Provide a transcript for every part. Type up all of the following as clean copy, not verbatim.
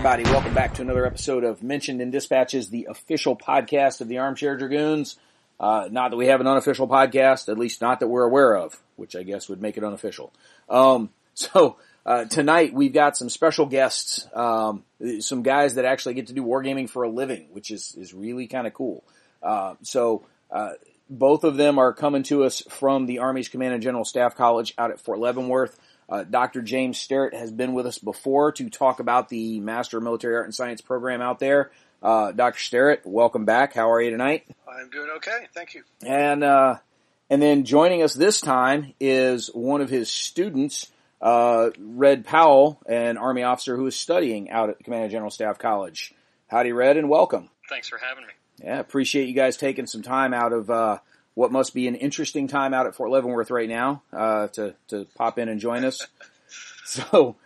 everybody. Welcome back to another episode of Mentioned in Dispatches, the official podcast of the Armchair Dragoons. Not that we have an unofficial podcast, at least not that we're aware of, which I guess would make it unofficial. Tonight we've got some special guests, some guys that actually get to do wargaming for a living, which is really kind of cool. Both of them are coming to us from the Army's Command and General Staff College out at Fort Leavenworth. Dr. James Sterrett has been with us before to talk about the Master of Military Art and Science program out there. Dr. Sterrett, welcome back. How are you tonight? I'm doing okay. Thank you. And then joining us this time is one of his students, Red Powell, an Army officer who is studying out at the Command and General Staff College. Howdy, Red, and welcome. Thanks for having me. Yeah, appreciate you guys taking some time out of what must be an interesting time out at Fort Leavenworth right now to pop in and join us. So,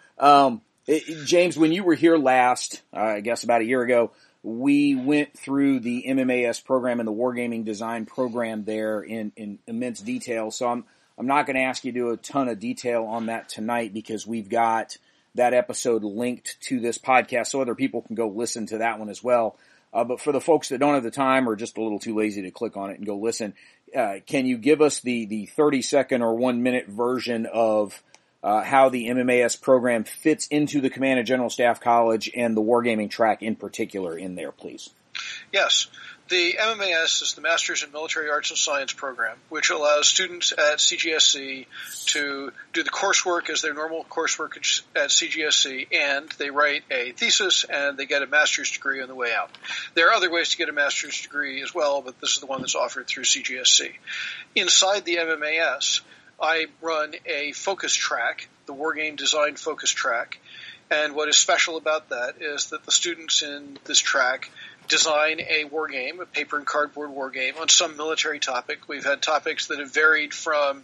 James, when you were here last, I guess about a year ago, we went through the MMAS program and the Wargaming Design program there in immense detail. So I'm not going to ask you to do a ton of detail on that tonight because we've got that episode linked to this podcast so other people can go listen to that one as well. But for the folks that don't have the time or just a little too lazy to click on it and go listen, can you give us the 30-second or 1-minute version of how the MMAS program fits into the Command and General Staff College and the wargaming track in particular in there, please? Yes. The MMAS is the Masters in Military Arts and Science program, which allows students at CGSC to do the coursework as their normal coursework at CGSC, and they write a thesis and they get a master's degree on the way out. There are other ways to get a master's degree as well, but this is the one that's offered through CGSC. Inside the MMAS, I run a focus track, the Wargame Design Focus Track, and what is special about that is that the students in this track design a war game, a paper and cardboard war game, on some military topic. We've had topics that have varied from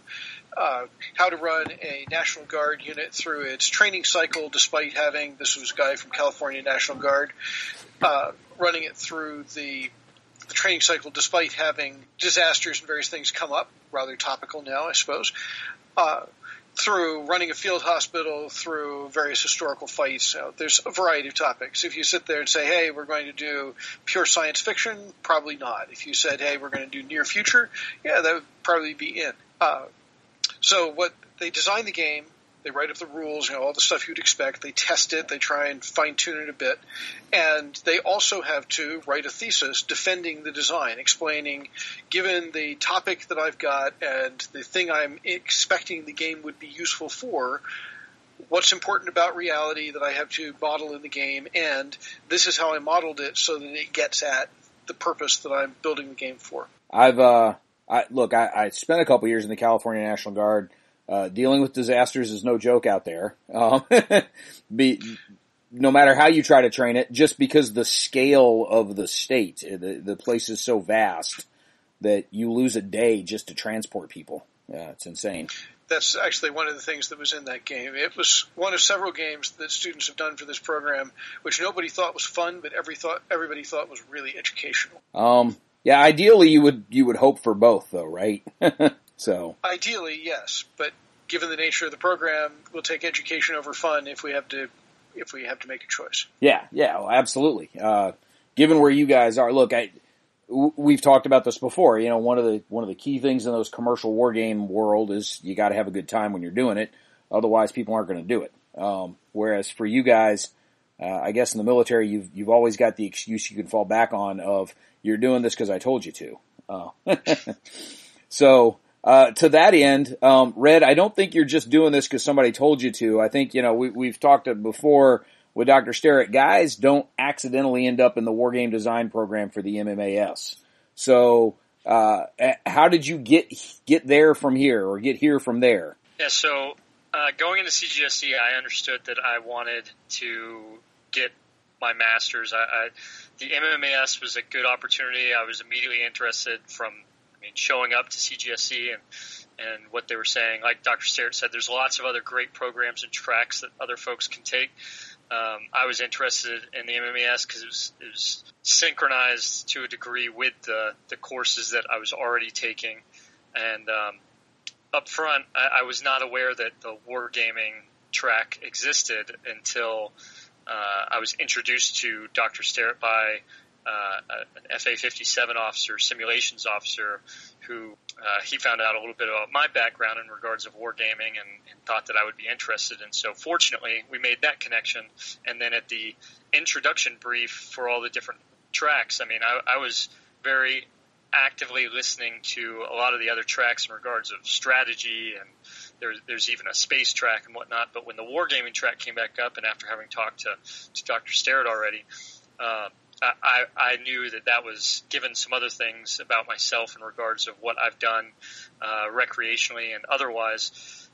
how to run a National Guard unit through its training cycle despite having, this was a guy from California National Guard, running it through the training cycle despite having disasters and various things come up, rather topical now, I suppose, through running a field hospital, through various historical fights. There's a variety of topics. If you sit there and say, hey, we're going to do pure science fiction, probably not. If you said, hey, we're going to do near future, yeah, that would probably be in. So what they design the game, they write up the rules, all the stuff you'd expect. They test it. They try and fine-tune it a bit. And they also have to write a thesis defending the design, explaining, given the topic that I've got and the thing I'm expecting the game would be useful for, what's important about reality that I have to model in the game, and this is how I modeled it so that it gets at the purpose that I'm building the game for. I spent a couple years in the California National Guard. Dealing with disasters is no joke out there. No matter how you try to train it, just because the scale of the state, the place is so vast that you lose a day just to transport people. Yeah, it's insane. That's actually one of the things that was in that game. It was one of several games that students have done for this program, which nobody thought was fun, but everybody thought was really educational. Yeah, ideally you would hope for both though, right? So ideally, yes, but given the nature of the program, we'll take education over fun if we have to make a choice. Yeah, absolutely. Given where you guys are, look, we've talked about this before. One of the key things in those commercial war game world is you got to have a good time when you're doing it. Otherwise, people aren't going to do it. Whereas for you guys, I guess in the military, you've always got the excuse you can fall back on of you're doing this because I told you to. So. To that end, Red, I don't think you're just doing this because somebody told you to. I think, we've talked before with Dr. Sterrett, guys don't accidentally end up in the war game design program for the MMAS. So, how did you get there from here or get here from there? Yeah, so, going into CGSC, I understood that I wanted to get my master's. The MMAS was a good opportunity. I was immediately interested from showing up to CGSC and what they were saying. Like Dr. Sterrett said, there's lots of other great programs and tracks that other folks can take. I was interested in the MMAS because it was synchronized to a degree with the courses that I was already taking. And up front, I was not aware that the wargaming track existed until I was introduced to Dr. Sterrett by an FA-57 officer, simulations officer, who he found out a little bit about my background in regards of wargaming and thought that I would be interested. And so fortunately, we made that connection. And then at the introduction brief for all the different tracks, I mean, I was very actively listening to a lot of the other tracks in regards of strategy, and there's even a space track and whatnot. But when the wargaming track came back up, and after having talked to Dr. Sterrett already, I knew that was, given some other things about myself in regards of what I've done recreationally and otherwise,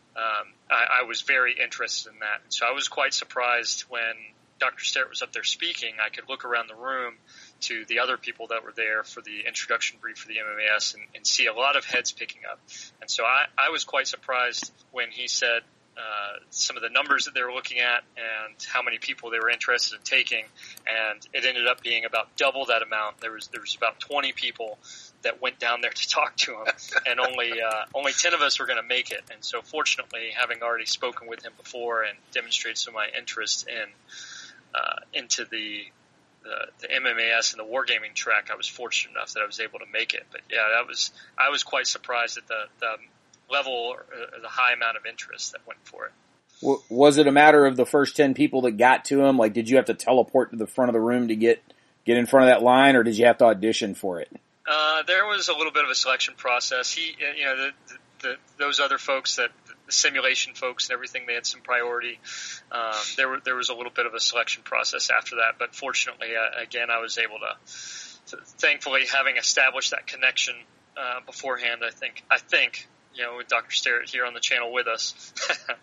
I was very interested in that. And so I was quite surprised when Dr. Sterrett was up there speaking. I could look around the room to the other people that were there for the introduction brief for the MMAS and see a lot of heads picking up. And so I was quite surprised when he said some of the numbers that they were looking at and how many people they were interested in taking, and it ended up being about double that amount. There was about 20 people that went down there to talk to him, and only 10 of us were going to make it. And so fortunately, having already spoken with him before and demonstrated some of my interest into the MMAS and the wargaming track, I was fortunate enough that I was able to make it. But yeah, I was quite surprised at the level or the high amount of interest that went for it. Was it a matter of the first 10 people that got to him? Like, did you have to teleport to the front of the room to get in front of that line, or did you have to audition for it? There was a little bit of a selection process. Those other folks, the simulation folks and everything, they had some priority. There was a little bit of a selection process after that, but fortunately, again, I was able to thankfully, having established that connection beforehand, I think, with Dr. Sterrett here on the channel with us,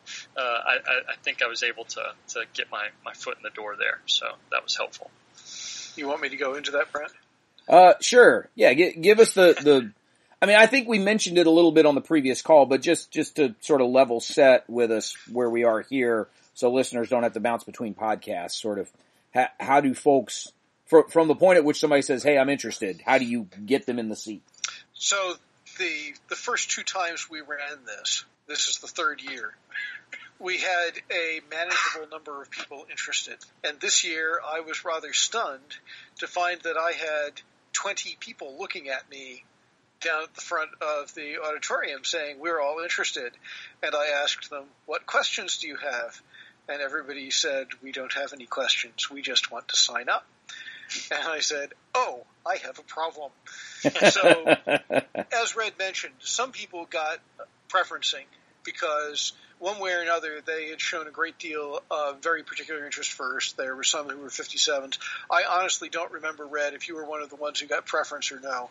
I think I was able to get my foot in the door there. So that was helpful. You want me to go into that, Brent? Sure. Yeah, give us the I mean, I think we mentioned it a little bit on the previous call, but just to sort of level set with us where we are here, so listeners don't have to bounce between podcasts, sort of, how do folks, from the point at which somebody says, hey, I'm interested, how do you get them in the seat? So the first two times we ran this is the third year, we had a manageable number of people interested. And this year I was rather stunned to find that I had 20 people looking at me down at the front of the auditorium saying, we're all interested. And I asked them, what questions do you have? And everybody said, we don't have any questions. We just want to sign up. And I said, oh, I have a problem. So, as Red mentioned, some people got preferencing because one way or another they had shown a great deal of very particular interest first. There were some who were 57s. I honestly don't remember, Red, if you were one of the ones who got preference or no.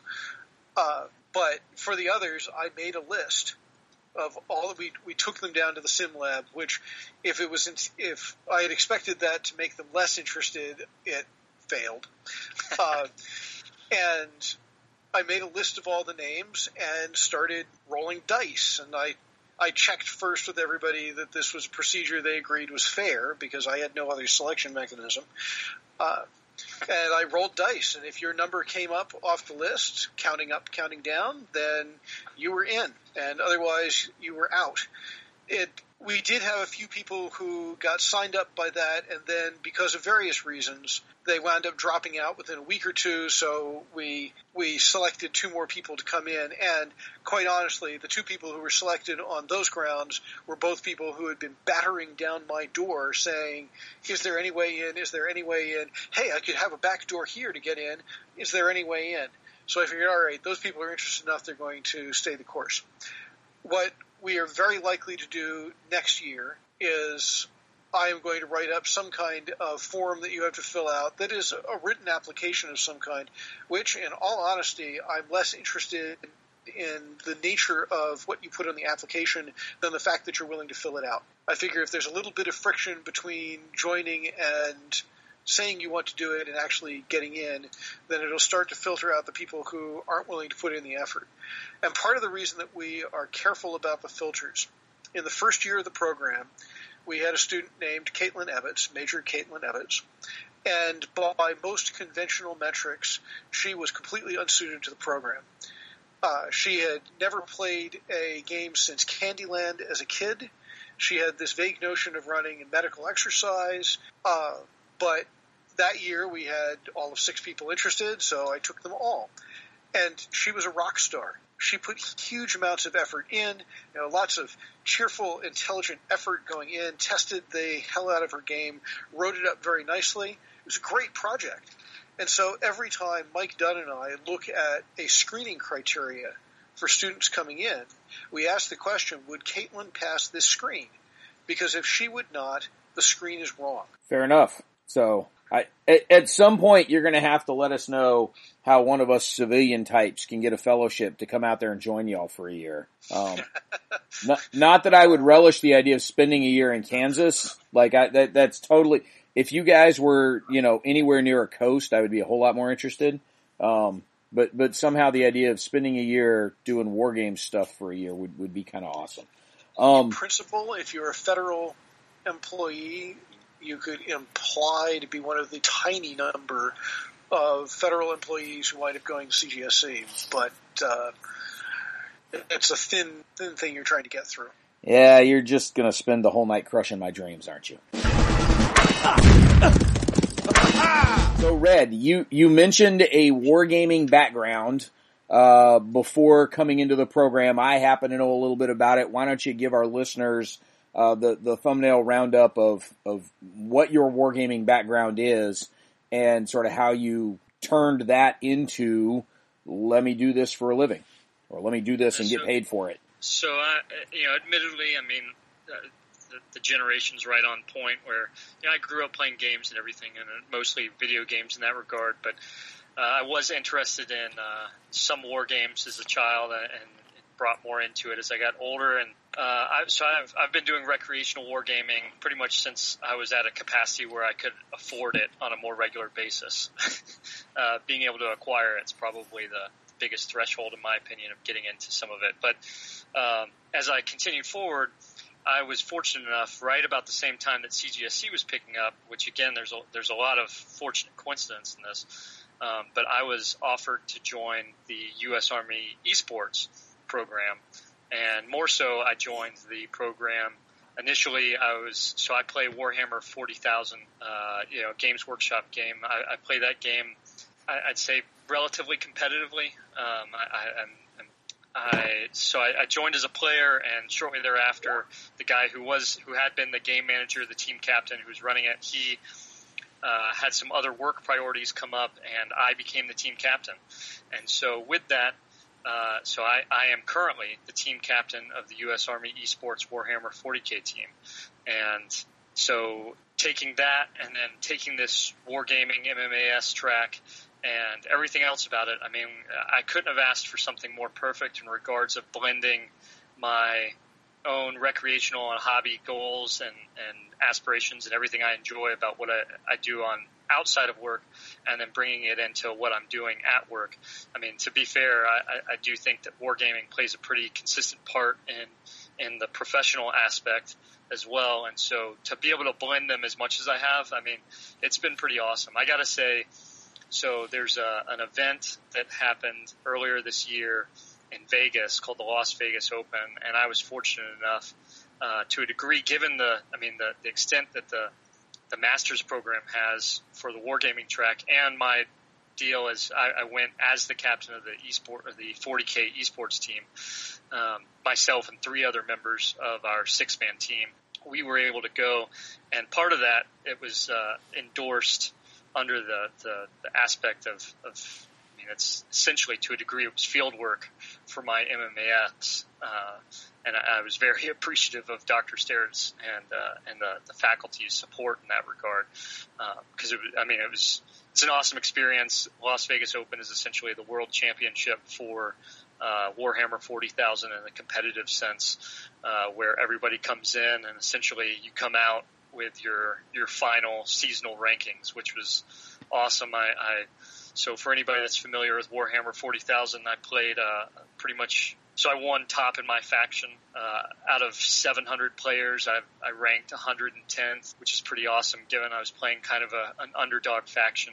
But for the others, I made a list of all that we took them down to the sim lab, which if I had expected that to make them less interested, it failed. And I made a list of all the names and started rolling dice. And I checked first with everybody that this was a procedure they agreed was fair because I had no other selection mechanism. And I rolled dice, and if your number came up off the list, counting up, counting down, then you were in, and otherwise you were out. We did have a few people who got signed up by that, and then because of various reasons, they wound up dropping out within a week or two, so we selected 2 more people to come in, and quite honestly, the 2 people who were selected on those grounds were both people who had been battering down my door saying, is there any way in? Is there any way in? Hey, I could have a back door here to get in. Is there any way in? So I figured, all right, those people are interested enough, they're going to stay the course. What we are very likely to do next year is I am going to write up some kind of form that you have to fill out that is a written application of some kind, which, in all honesty, I'm less interested in the nature of what you put on the application than the fact that you're willing to fill it out. I figure if there's a little bit of friction between joining and saying you want to do it and actually getting in, then it'll start to filter out the people who aren't willing to put in the effort. And part of the reason that we are careful about the filters, in the first year of the program, we had a student named Caitlin Ebbets, Major Caitlin Ebbets, and by most conventional metrics, she was completely unsuited to the program. She had never played a game since Candyland as a kid. She had this vague notion of running a medical exercise. But that year we had all of 6 people interested, so I took them all. And she was a rock star. She put huge amounts of effort in, lots of cheerful, intelligent effort going in, tested the hell out of her game, wrote it up very nicely. It was a great project. And so every time Mike Dunn and I look at a screening criteria for students coming in, we ask the question, would Caitlin pass this screen? Because if she would not, the screen is wrong. Fair enough. So at some point, you're going to have to let us know how one of us civilian types can get a fellowship to come out there and join y'all for a year. Not that I would relish the idea of spending a year in Kansas. Like that's totally. If you guys were, anywhere near a coast, I would be a whole lot more interested. But somehow the idea of spending a year doing war game stuff for a year would be kind of awesome. In principle, if you're a federal employee, you could imply to be one of the tiny number of federal employees who wind up going to CGSC, but it's a thin thing you're trying to get through. Yeah, you're just going to spend the whole night crushing my dreams, aren't you? So, Red, you mentioned a wargaming background before coming into the program. I happen to know a little bit about it. Why don't you give our listeners the thumbnail roundup of what your wargaming background is and sort of how you turned that into, let me do this for a living, or let me do this and get paid for it. So, admittedly, the generation's right on point where, I grew up playing games and everything, and mostly video games in that regard, but I was interested in some war games as a child and brought more into it as I got older. And I've been doing recreational wargaming pretty much since I was at a capacity where I could afford it on a more regular basis. Being able to acquire it's probably the biggest threshold, in my opinion, of getting into some of it. But as I continued forward, I was fortunate enough, right about the same time that CGSC was picking up, which again, there's a lot of fortunate coincidence in this. But I was offered to join the U.S. Army esports program, and more so, I joined the program. Initially, I play Warhammer 40,000, Games Workshop game. I play that game, I'd say, relatively competitively. I joined as a player, and shortly thereafter, the guy who had been the game manager, the team captain who was running it, he had some other work priorities come up, and I became the team captain. And so with that, I am currently the team captain of the U.S. Army Esports Warhammer 40K team. And so taking that and then taking this wargaming MMAS track and everything else about it, I couldn't have asked for something more perfect in regards of blending my own recreational and hobby goals and aspirations and everything I enjoy about what I do on outside of work, and then bringing it into what I'm doing at work. To be fair, I do think that wargaming plays a pretty consistent part in the professional aspect as well. And so to be able to blend them as much as I have, it's been pretty awesome. I gotta say, so there's an event that happened earlier this year in Vegas called the Las Vegas Open, and I was fortunate enough to a degree, given the extent that the Masters program has for the wargaming track, and my deal is I went as the captain of the 40K esports team, myself and 3 other members of our 6-man team. We were able to go, and part of that, it was endorsed under the aspect of it's essentially, to a degree, it was field work for my MMAS, and I was very appreciative of Dr. Stairs and the faculty's support in that regard, because it's an awesome experience. Las Vegas Open is essentially the world championship for Warhammer 40,000 in a competitive sense, where everybody comes in and essentially you come out with your final seasonal rankings, which was awesome. So for anybody that's familiar with Warhammer 40,000, I played pretty much. So I won top in my faction. Out of 700 players, I ranked 110th, which is pretty awesome given I was playing kind of an underdog faction.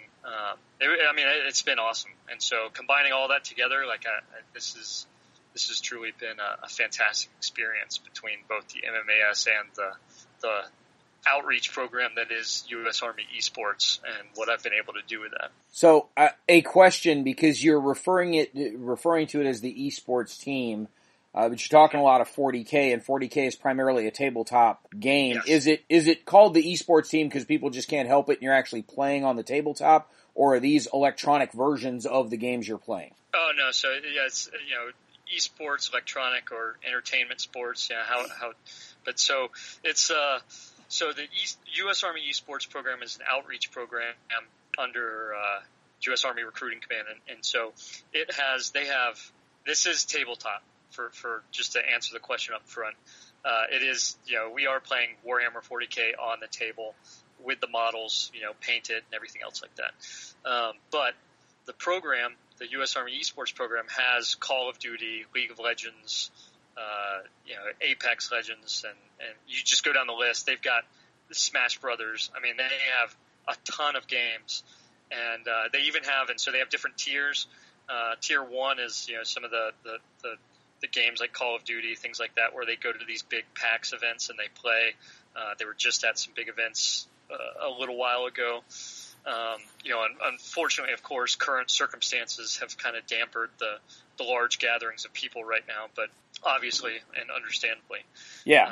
It's been awesome. And so combining all that together, this has truly been a fantastic experience between both the MMAS and the outreach program that is U.S. Army Esports and what I've been able to do with that. So a question, because you're referring to it as the esports team, but you're talking a lot of 40K, and 40K is primarily a tabletop game. Yes. Is it called the esports team because people just can't help it and you're actually playing on the tabletop, or are these electronic versions of the games you're playing? Oh no, so yeah, it's esports, electronic or entertainment sports. Yeah, but so it's so the U.S. Army Esports program is an outreach program under U.S. Army Recruiting Command, and so this is tabletop. For just to answer the question up front, it is, we are playing Warhammer 40K on the table with the models, painted and everything else like that. But the program, the U.S. Army Esports program, has Call of Duty, League of Legends, Apex Legends, and you just go down the list. They've got the Smash Brothers. I mean, they have a ton of games, and they even have, and so they have different tiers. Tier 1 is, some of the games like Call of Duty, things like that, where they go to these big PAX events and they play. They were just at some big events a little while ago. Unfortunately, of course, current circumstances have kind of dampened the large gatherings of people right now, but obviously and understandably. Yeah.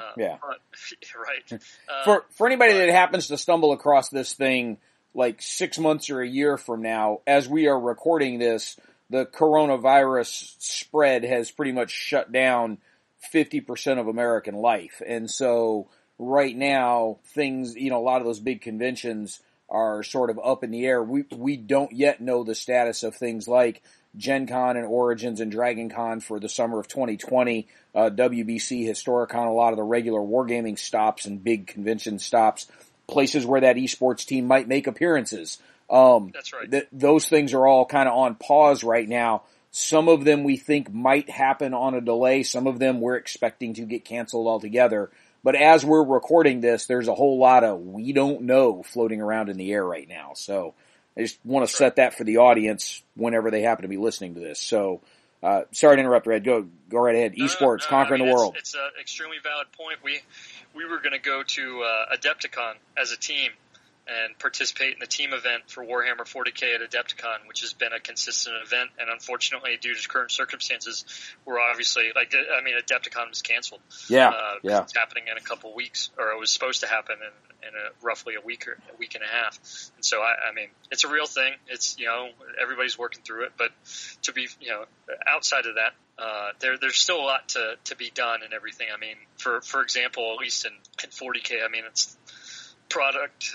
Right. For anybody that happens to stumble across this thing like 6 months or a year from now, as we are recording this, the coronavirus spread has pretty much shut down 50% of American life. And so right now, things, a lot of those big conventions are sort of up in the air. We don't yet know the status of things like Gen Con and Origins and Dragon Con for the summer of 2020, WBC, Historicon, a lot of the regular wargaming stops and big convention stops, places where that esports team might make appearances. That's right. Those things are all kind of on pause right now. Some of them we think might happen on a delay. Some of them we're expecting to get canceled altogether. But as we're recording this, there's a whole lot of we don't know floating around in the air right now. So I just want to set that for the audience whenever they happen to be listening to this. So sorry to interrupt, Red. Go right ahead. Esports, conquering the world. It's an extremely valid point. We were going to go to Adepticon as a team and participate in the team event for Warhammer 40K at Adepticon, which has been a consistent event. And unfortunately, due to current circumstances, we're obviously Adepticon was canceled. Yeah. It's happening in a couple of weeks, or it was supposed to happen in roughly a week and a half. And so, it's a real thing. It's, everybody's working through it, but to be, outside of that, there's still a lot to be done and everything. I mean, for example, at least in 40K, it's product,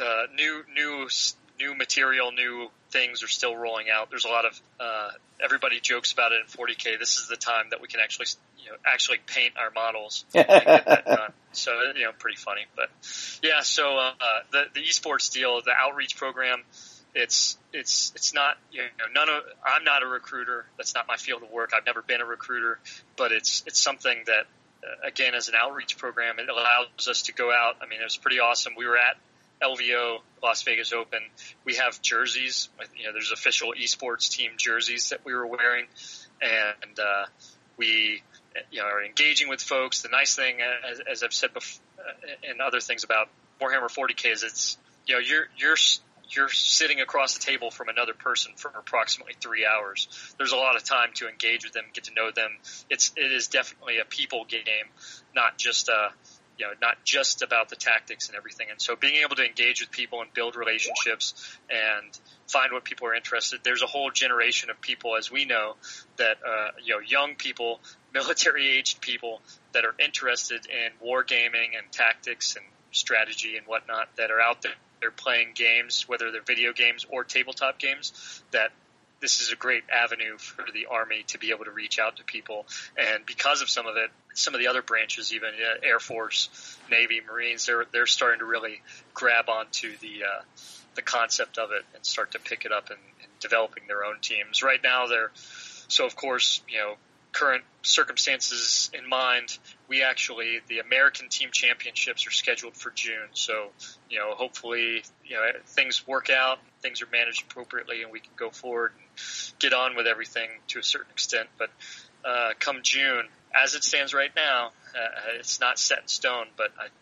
new material, new things are still rolling out. There's a lot of, everybody jokes about it in 40K. This is the time that we can actually paint our models and get that done. So, pretty funny, but yeah. So, the esports deal, the outreach program, it's not, I'm not a recruiter. That's not my field of work. I've never been a recruiter, but it's something that, again, as an outreach program, it allows us to go out. It was pretty awesome. We were at LVO, Las Vegas Open. We have jerseys. There's official esports team jerseys that we were wearing, and we, are engaging with folks. The nice thing, as I've said before, and other things about Warhammer 40K is it's, you're sitting across the table from another person for approximately 3 hours. There's a lot of time to engage with them, get to know them. It is definitely a people game, not just about the tactics and everything. And so being able to engage with people and build relationships and find what people are interested. There's a whole generation of people, as we know, that, young people, military-aged people that are interested in wargaming and tactics and strategy and whatnot that are out there. They're playing games, whether they're video games or tabletop games, that this is a great avenue for the Army to be able to reach out to people. And because of some of the other branches, even Air Force, Navy, Marines, they're starting to really grab onto the concept of it and start to pick it up and developing their own teams. Right now, so of course, current circumstances in mind, the American team championships are scheduled for June. So, hopefully, things work out, things are managed appropriately, and we can go forward and get on with everything to a certain extent. But come June, as it stands right now, it's not set in stone, but I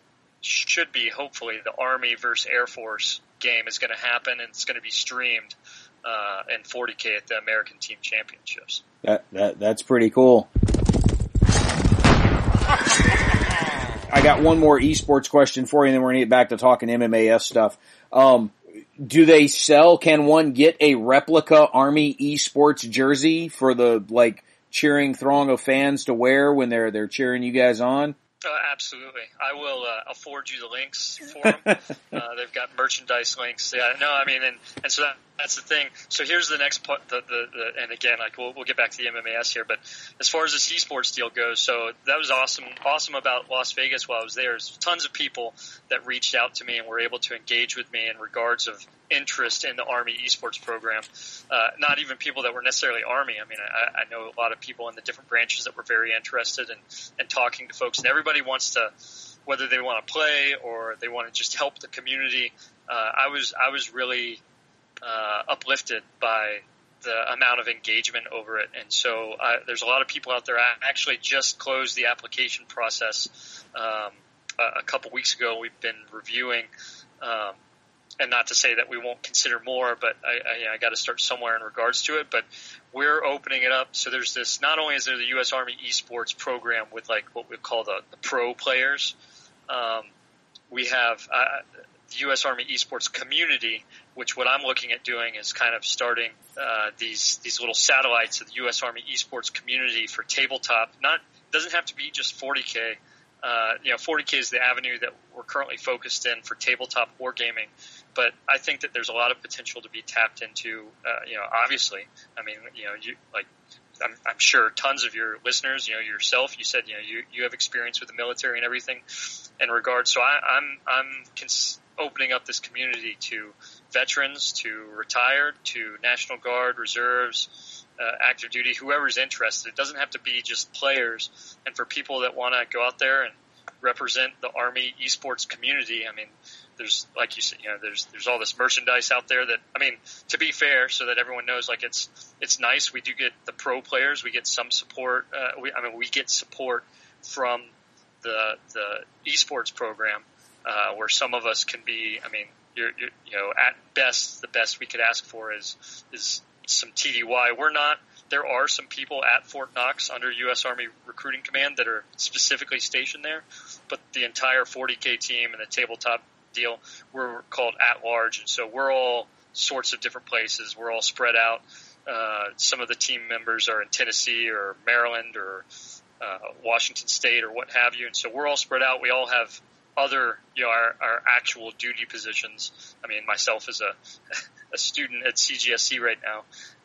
should be, hopefully, the Army versus Air Force game is going to happen, and it's going to be streamed in 40K at the American Team Championships. That's pretty cool. I got one more esports question for you, and then we're going to get back to talking MMAS stuff. Do they sell, can one get a replica Army esports jersey for the, cheering throng of fans to wear when they're cheering you guys on? Absolutely. I will I'll forward you the links for them. They've got merchandise links. Yeah, no, I mean, and so that's the thing. So here's the next part. And again, we'll get back to the MMAS here, but as far as this esports deal goes, so that was awesome about Las Vegas while I was there. There's tons of people that reached out to me and were able to engage with me in regards of interest in the Army esports program. Not even people that were necessarily Army. I mean, I know a lot of people in the different branches that were very interested in talking to folks, and everybody wants to, whether they want to play or they want to just help the community. I was really uplifted by the amount of engagement over it, and so there's a lot of people out there. I actually just closed the application process a couple weeks ago. We've been reviewing. And not to say that we won't consider more, but I got to start somewhere in regards to it. But we're opening it up. So there's this, not only is there the U.S. Army esports program with what we call the pro players, we have the U.S. Army esports community, which what I'm looking at doing is kind of starting these little satellites of the U.S. Army esports community for tabletop. Doesn't have to be just 40K. 40K is the avenue that we're currently focused in for tabletop wargaming, but I think that there's a lot of potential to be tapped into. Obviously, I mean, I'm sure tons of your listeners, yourself, you said, you have experience with the military and everything in regards. So I'm opening up this community to veterans, to retired, to National Guard, reserves, active duty, whoever's interested. It doesn't have to be just players. And for people that want to go out there and represent the Army esports community, I mean, there's, like you said, there's all this merchandise out there that, I mean, to be fair, so that everyone knows, it's nice. We do get the pro players. We get some support. We get support from the esports program, where some of us can be, I mean, you're at best, the best we could ask for is some TDY. There are some people at Fort Knox under U.S. Army Recruiting Command that are specifically stationed there, but the entire 40K team and the tabletop deal, we're called at large, and so we're all sorts of different places. We're all spread out. Some of the team members are in Tennessee or Maryland or Washington State or what have you, and so we're all spread out. We all have other, our actual duty positions. I mean, myself as a student at CGSC right now,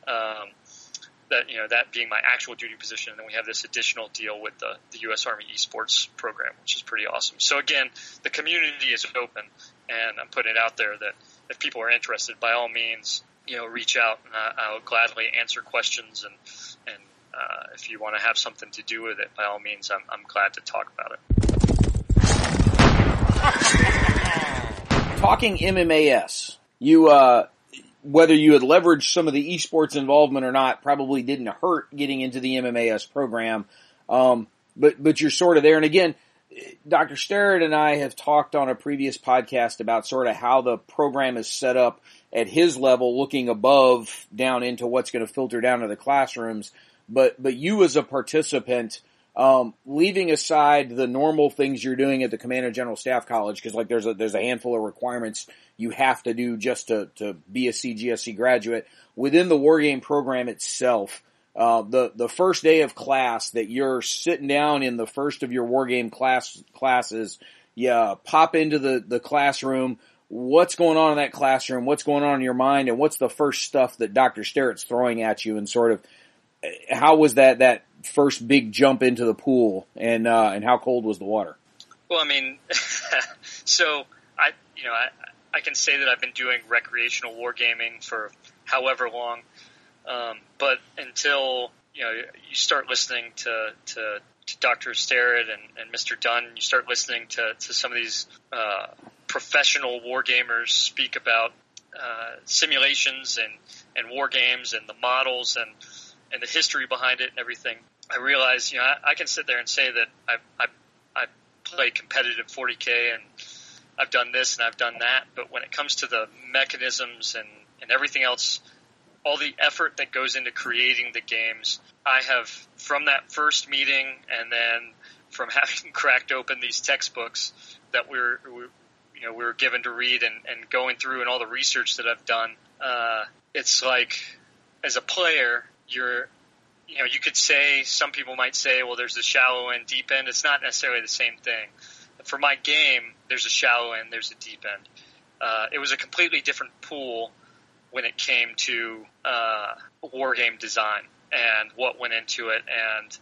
that being my actual duty position, and then we have this additional deal with the U.S. Army esports program, which is pretty awesome. So again, the community is open, and I'm putting it out there that if people are interested, by all means, reach out, and I'll gladly answer questions, and if you want to have something to do with it, by all means, I'm glad to talk about it. Talking MMAS, whether you had leveraged some of the esports involvement or not, probably didn't hurt getting into the MMAS program. But you're sort of there. And again, Dr. Sterrett and I have talked on a previous podcast about sort of how the program is set up at his level, looking above down into what's going to filter down to the classrooms. But you as a participant, leaving aside the normal things you're doing at the Command and General Staff College, because there's a handful of requirements you have to do just to be a CGSC graduate. Within the wargame program itself, the first day of class that you're sitting down in the first of your wargame classes, you pop into the classroom. What's going on in that classroom? What's going on in your mind? And what's the first stuff that Dr. Sterrett's throwing at you? And sort of, how was that first big jump into the pool, and how cold was the water? Well, I mean, so I can say that I've been doing recreational wargaming for however long, but until you start listening to Dr. Sterrett and Mr. Dunn, you start listening to some of these professional wargamers speak about simulations and war games and the models and the history behind it and everything. I realize, I can sit there and say that I play competitive 40K I've done this and I've done that. But when it comes to the mechanisms and everything else, all the effort that goes into creating the games, I have, from that first meeting and then from having cracked open these textbooks that we were given to read and going through and all the research that I've done, it's like, as a player, you could say, some people might say, well, there's the shallow end, deep end. It's not necessarily the same thing. For my game, there's a shallow end, there's a deep end. It was a completely different pool when it came to war game design and what went into it. And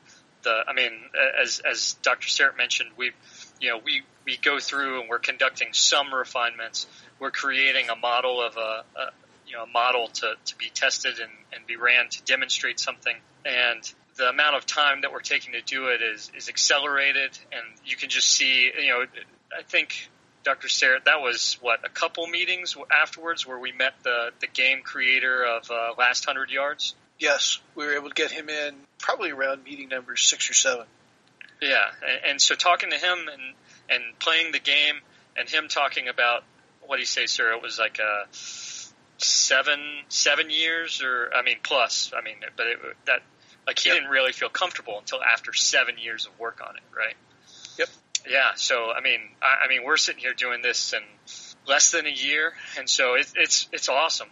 as Dr. Sterrett mentioned, we go through and we're conducting some refinements. We're creating a model of a model to be tested and be ran to demonstrate something. And the amount of time that we're taking to do it is accelerated. And you can just see, I think, Dr. Sterrett, that was, a couple meetings afterwards where we met the game creator of Last 100 Yards? Yes, we were able to get him in probably around meeting number 6 or 7. Yeah, and so talking to him and playing the game and him talking about, what do you say, sir? It was like 7 years plus. But he didn't really feel comfortable until after 7 years of work on it, right? Yep. Yeah. So we're sitting here doing this in less than a year, and so it's awesome.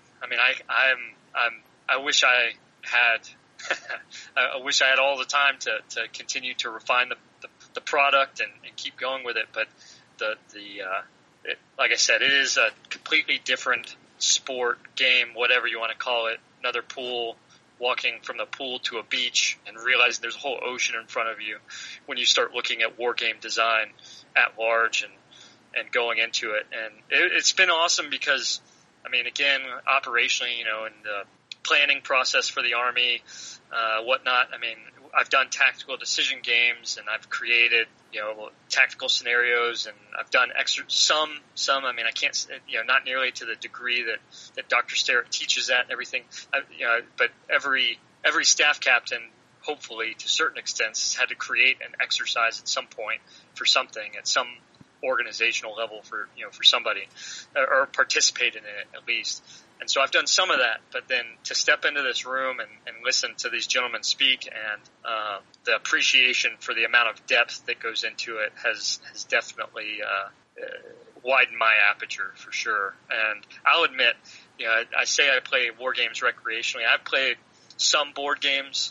I wish I had. I wish I had all the time to continue to refine the product and keep going with it, but like I said, it is a completely different sport, game, whatever you want to call it. Another pool, walking from the pool to a beach and realizing there's a whole ocean in front of you when you start looking at war game design at large and going into it. And it's been awesome because, again, operationally, in the planning process for the Army, whatnot, I've done tactical decision games and I've created, tactical scenarios, and I've done some, I can't, not nearly to the degree that Dr. Sterrett teaches that and everything, but every staff captain, hopefully to certain extents, has had to create an exercise at some point for something at some organizational level for somebody, or participate in it at least. And so I've done some of that, but then to step into this room and listen to these gentlemen speak, and the appreciation for the amount of depth that goes into it has definitely widened my aperture for sure. And I'll admit, I say I play war games recreationally. I've played some board games.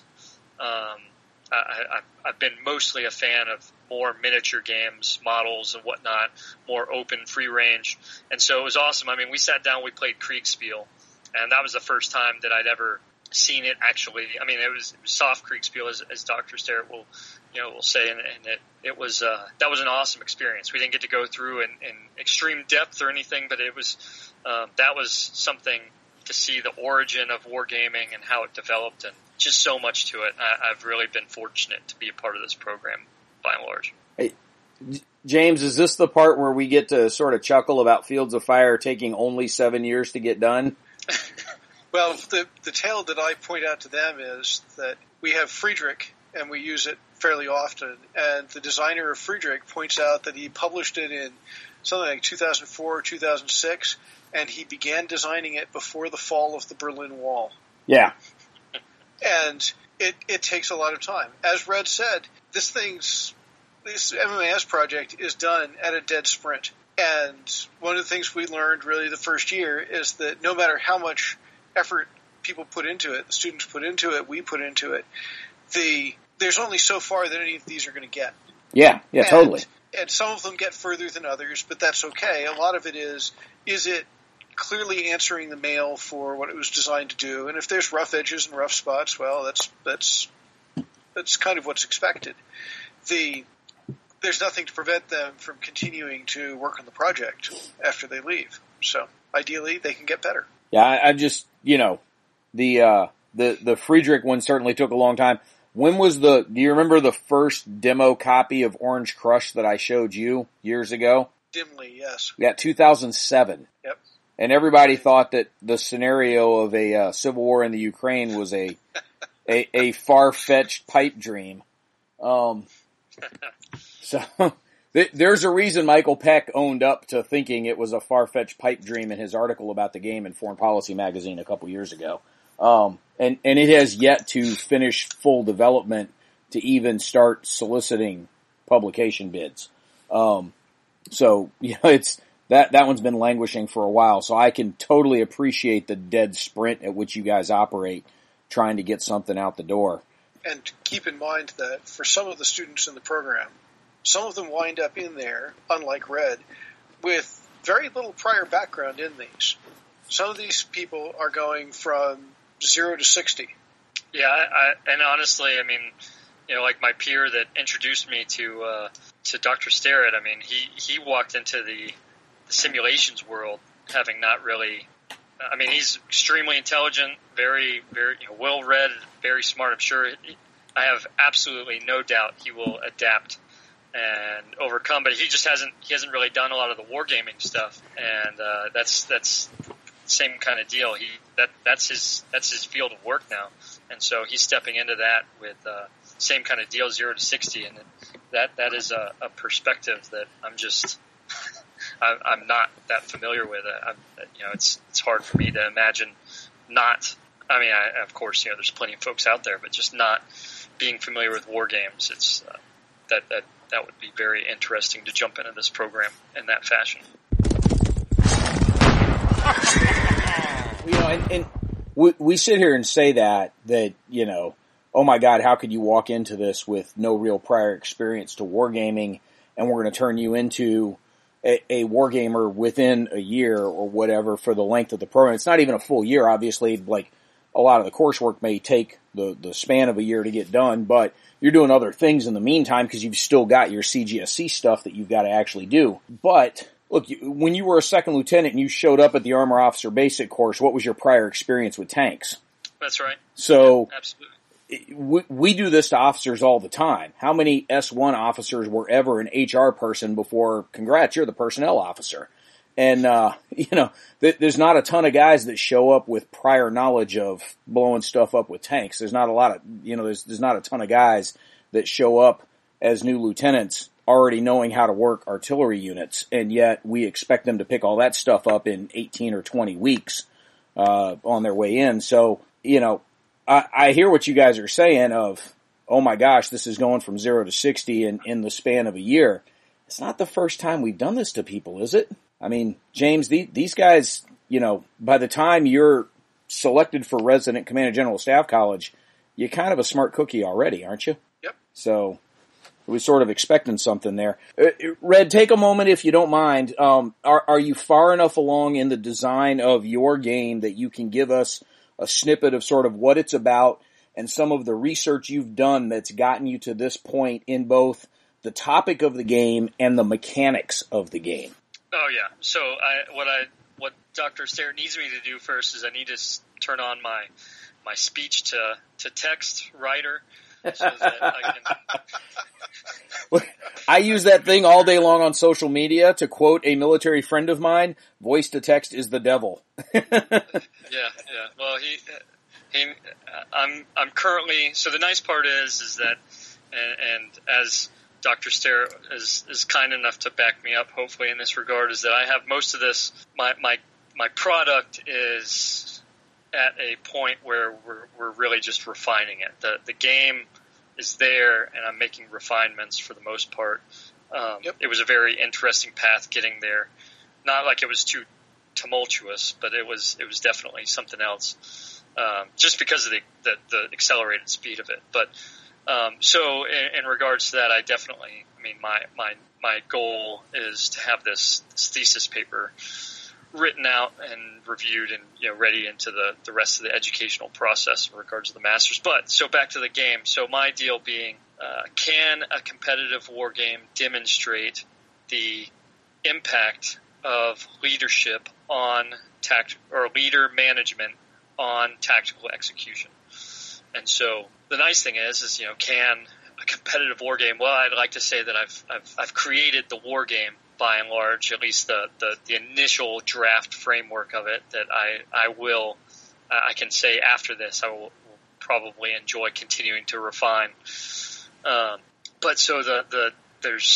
I've been mostly a fan of more miniature games, models and whatnot, more open, free range. And so it was awesome. We sat down, we played Kriegspiel, and that was the first time that I'd ever seen it actually. It was soft Kriegspiel, as Dr. Sterrett will say, and it was, that was an awesome experience. We didn't get to go through in extreme depth or anything, but it was, that was something to see the origin of wargaming and how it developed, and just so much to it. I've really been fortunate to be a part of this program by and large. Hey, James, is this the part where we get to sort of chuckle about Fields of Fire taking only 7 years to get done? Well, the tale that I point out to them is that we have Friedrich, and we use it fairly often, and the designer of Friedrich points out that he published it in something like 2004 or 2006, and he began designing it before the fall of the Berlin Wall. Yeah. And it takes a lot of time. As Red said, this MMAS project is done at a dead sprint. And one of the things we learned really the first year is that no matter how much effort people put into it, the students put into it, we put into it, there's only so far that any of these are going to get. Yeah, totally. And some of them get further than others, but that's okay. A lot of it is it clearly answering the mail for what it was designed to do? And if there's rough edges and rough spots, well, that's kind of what's expected. There's nothing to prevent them from continuing to work on the project after they leave. So ideally, they can get better. Yeah, I just, the Friedrich one certainly took a long time. When was do you remember the first demo copy of Orange Crush that I showed you years ago? Dimly, yes. Yeah, 2007. Yep. And everybody thought that the scenario of a civil war in the Ukraine was a far-fetched pipe dream. So There's a reason Michael Peck owned up to thinking it was a far-fetched pipe dream in his article about the game in Foreign Policy magazine a couple years ago. And it has yet to finish full development to even start soliciting publication bids. So, it's, that one's been languishing for a while. So I can totally appreciate the dead sprint at which you guys operate trying to get something out the door. And keep in mind that for some of the students in the program, some of them wind up in there, unlike Red, with very little prior background in these. Some of these people are going from 0 to 60. Yeah, and honestly, I mean, like my peer that introduced me to Dr. Starrett, I mean, he walked into the simulations world having not really. I mean, he's extremely intelligent, very, very well-read, very smart. I'm sure I have absolutely no doubt he will adapt and overcome. But he just hasn't really done a lot of the wargaming stuff, and that's the same kind of deal. That's his field of work now, and so he's stepping into that with same kind of deal, 0 to 60, and that is a perspective that I'm just. I'm not that familiar with it. It's hard for me to imagine not. I mean, of course, there's plenty of folks out there, but just not being familiar with war games. It's that would be very interesting to jump into this program in that fashion. And we sit here and say that oh my God, how could you walk into this with no real prior experience to wargaming, and we're going to turn you into a wargamer within a year or whatever for the length of the program. It's not even a full year, obviously. Like, a lot of the coursework may take the span of a year to get done, but you're doing other things in the meantime because you've still got your CGSC stuff that you've got to actually do. But look, when you were a second lieutenant and you showed up at the Armor Officer Basic course, what was your prior experience with tanks? That's right. So, yeah, absolutely. We do this to officers all the time. How many S1 officers were ever an HR person before, congrats, you're the personnel officer? And, there's not a ton of guys that show up with prior knowledge of blowing stuff up with tanks. There's not a lot of, there's not a ton of guys that show up as new lieutenants already knowing how to work artillery units, and yet we expect them to pick all that stuff up in 18 or 20 weeks, on their way in. So, I hear what you guys are saying of, oh my gosh, this is going from 0 to 60 in the span of a year. It's not the first time we've done this to people, is it? I mean, James, these guys, by the time you're selected for Resident Command and General Staff College, you're kind of a smart cookie already, aren't you? Yep. So, we're sort of expecting something there. Red, take a moment if you don't mind. Are you far enough along in the design of your game that you can give us a snippet of sort of what it's about and some of the research you've done that's gotten you to this point in both the topic of the game and the mechanics of the game? Oh yeah. So what Dr. Starrett needs me to do first is I need to turn on my speech to text writer so that I can. Look, I use that thing all day long on social media. To quote a military friend of mine, voice to text is the devil. Yeah. Well, I'm currently. So the nice part is that, and as Dr. Starrett is kind enough to back me up, hopefully in this regard, is that I have most of this. My product is at a point where we're really just refining it. The game is there, and I'm making refinements for the most part. Yep. It was a very interesting path getting there. Not like it was too tumultuous, but it was definitely something else. Just because of the accelerated speed of it. But so in regards to that, I mean, my goal is to have this thesis paper written out and reviewed and ready into the rest of the educational process in regards to the masters. But so back to the game. So my deal being, can a competitive war game demonstrate the impact of leadership on or leader management on tactical execution? And so the nice thing is can a competitive war game? Well, I'd like to say that I've created the war game by and large, at least the initial draft framework of it that I can say after this I will probably enjoy continuing to refine. But so there's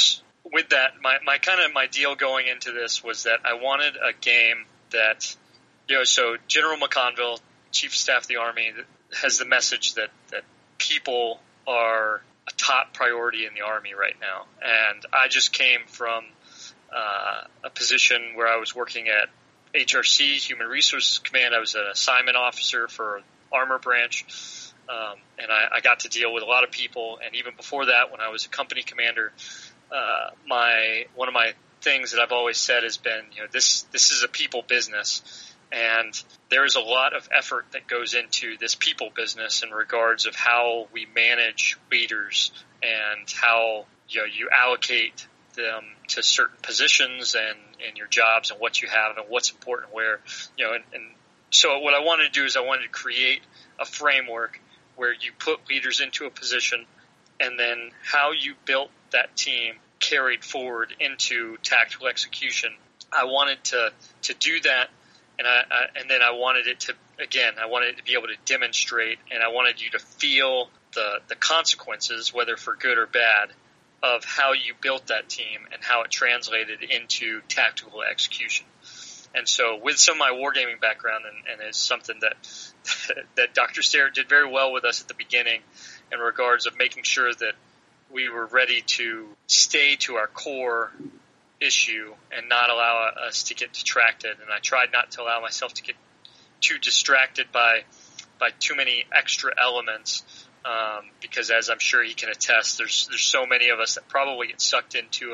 with that, my deal going into this was that I wanted a game that, so General McConville, Chief of Staff of the Army, has the message that people are a top priority in the Army right now. And I just came from a position where I was working at HRC, Human Resources Command. I was an assignment officer for Armor Branch. And I got to deal with a lot of people. And even before that, when I was a company commander, one of my things that I've always said has been, this is a people business. And there is a lot of effort that goes into this people business in regards of how we manage leaders and how you allocate them to certain positions and in your jobs and what you have and what's important where. And so what I wanted to do is I wanted to create a framework where you put leaders into a position and then how you built that team carried forward into tactical execution. I wanted to do that. And then I wanted it to be able to demonstrate, and I wanted you to feel the consequences, whether for good or bad, of how you built that team and how it translated into tactical execution. And so with some of my wargaming background, and it's something that Dr. Starrett did very well with us at the beginning in regards of making sure that we were ready to stay to our core issue and not allow us to get detracted. And I tried not to allow myself to get too distracted by too many extra elements, because as I'm sure he can attest, there's so many of us that probably get sucked into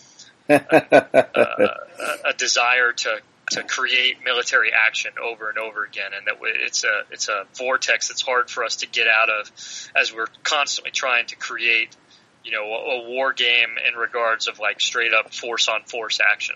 a desire to create military action over and over again, and that it's a vortex that's hard for us to get out of as we're constantly trying to create a war game in regards of like straight up force on force action.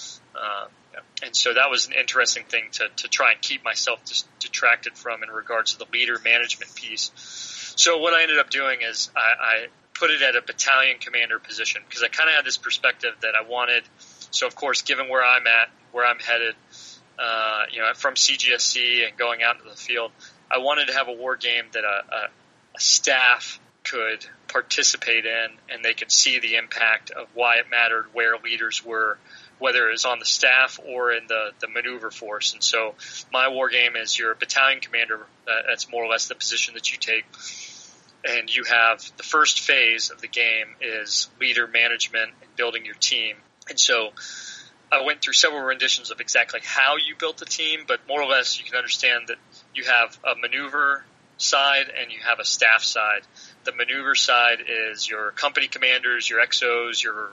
And so that was an interesting thing to try and keep myself detracted from in regards to the leader management piece. So what I ended up doing is I put it at a battalion commander position because I kind of had this perspective that I wanted. So of course, given where I'm at, where I'm headed, from CGSC and going out into the field, I wanted to have a war game that a staff could participate in, and they could see the impact of why it mattered where leaders were, whether it was on the staff or in the maneuver force. And so my war game is you're a battalion commander. That's more or less the position that you take. And you have the first phase of the game is leader management and building your team. And so I went through several renditions of exactly how you built the team, but more or less you can understand that you have a maneuver side and you have a staff side. The maneuver side is your company commanders, your XOs, your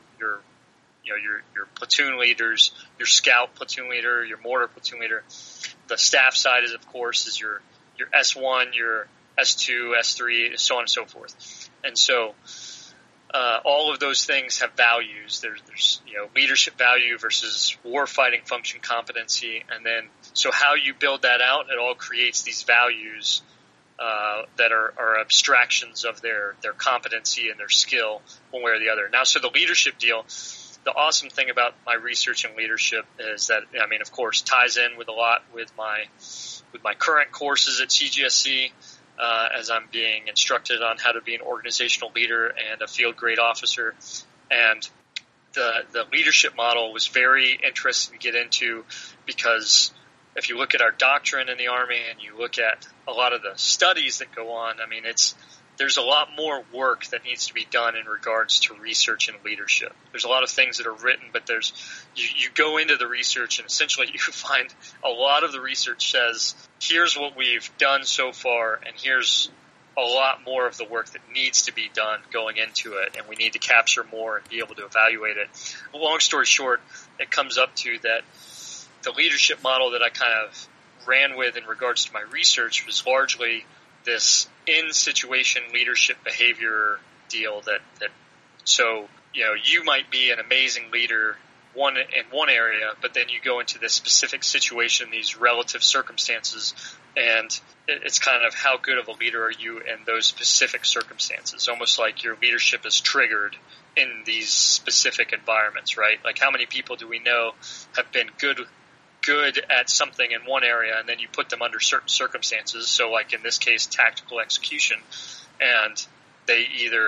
platoon leaders, your scout platoon leader, your mortar platoon leader. The staff side is, of course, is your S1, your S2, S3, so on and so forth. And so all of those things have values. There's leadership value versus warfighting function competency, and then so how you build that out, it all creates these values that are abstractions of their competency and their skill one way or the other. Now, so the leadership deal, the awesome thing about my research in leadership is that, of course, ties in with a lot with my current courses at CGSC, as I'm being instructed on how to be an organizational leader and a field grade officer. And the leadership model was very interesting to get into because if you look at our doctrine in the Army and you look at a lot of the studies that go on, there's a lot more work that needs to be done in regards to research and leadership. There's a lot of things that are written, but you go into the research and essentially you find a lot of the research says, here's what we've done so far, and here's a lot more of the work that needs to be done going into it, and we need to capture more and be able to evaluate it. Long story short, it comes up to that the leadership model that I kind of ran with in regards to my research was largely this in-situation leadership behavior deal that so, you might be an amazing leader in one area, but then you go into this specific situation, these relative circumstances, and it's kind of how good of a leader are you in those specific circumstances, almost like your leadership is triggered in these specific environments, right? Like how many people do we know have been good at something in one area, and then you put them under certain circumstances. So like in this case, tactical execution, and they either,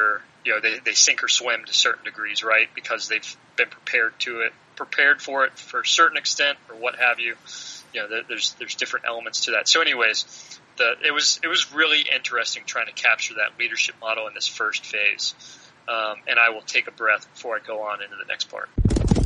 they sink or swim to certain degrees, right? Because they've been prepared for it for a certain extent, or what have you. There's different elements to that. So, anyways, it was really interesting trying to capture that leadership model in this first phase. And I will take a breath before I go on into the next part.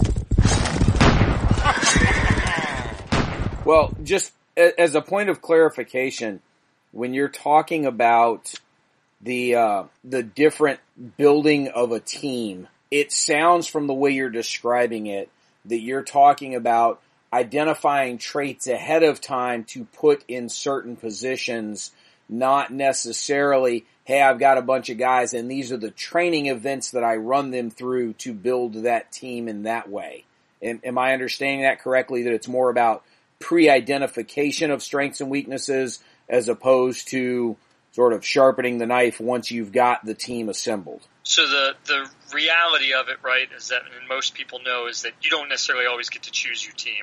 Well, just as a point of clarification, when you're talking about the different building of a team, it sounds from the way you're describing it that you're talking about identifying traits ahead of time to put in certain positions, not necessarily, hey, I've got a bunch of guys and these are the training events that I run them through to build that team in that way. Am I understanding that correctly, that it's more about pre-identification of strengths and weaknesses as opposed to sort of sharpening the knife once you've got the team assembled? So the reality of it, right, is that, and most people know, is that you don't necessarily always get to choose your team.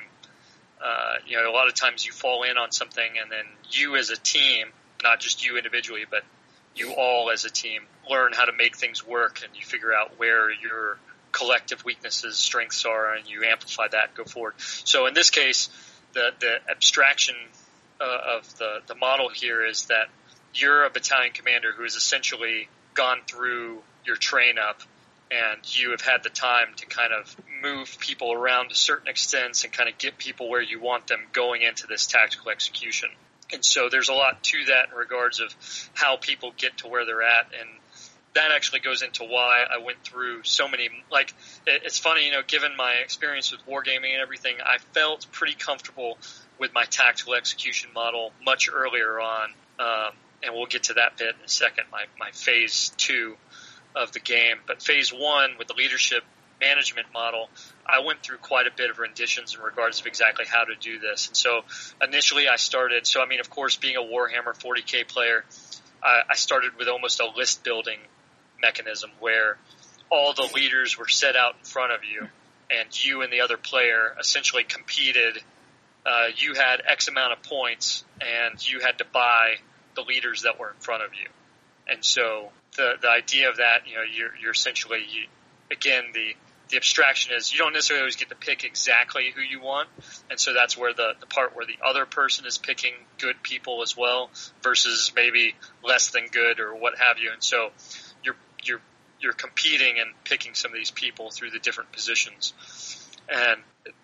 A lot of times you fall in on something and then you as a team, not just you individually, but you all as a team, learn how to make things work, and you figure out where your collective weaknesses, strengths are, and you amplify that and go forward. So in this case, the abstraction of the model here is that you're a battalion commander who has essentially gone through your train up, and you have had the time to kind of move people around to certain extents and kind of get people where you want them going into this tactical execution. And so there's a lot to that in regards of how people get to where they're at, and that actually goes into why I went through so many, like, it's funny, given my experience with wargaming and everything, I felt pretty comfortable with my tactical execution model much earlier on, and we'll get to that bit in a second, my phase 2 of the game. But phase 1 with the leadership management model, I went through quite a bit of renditions in regards of exactly how to do this. And so initially I started, of course, being a Warhammer 40K player, I started with almost a list building mechanism where all the leaders were set out in front of you, and you and the other player essentially competed. You had X amount of points, and you had to buy the leaders that were in front of you. And so the idea of that, you're essentially, again, the abstraction is you don't necessarily always get to pick exactly who you want. And so that's where the part where the other person is picking good people as well versus maybe less than good or what have you. And so you're competing and picking some of these people through the different positions. And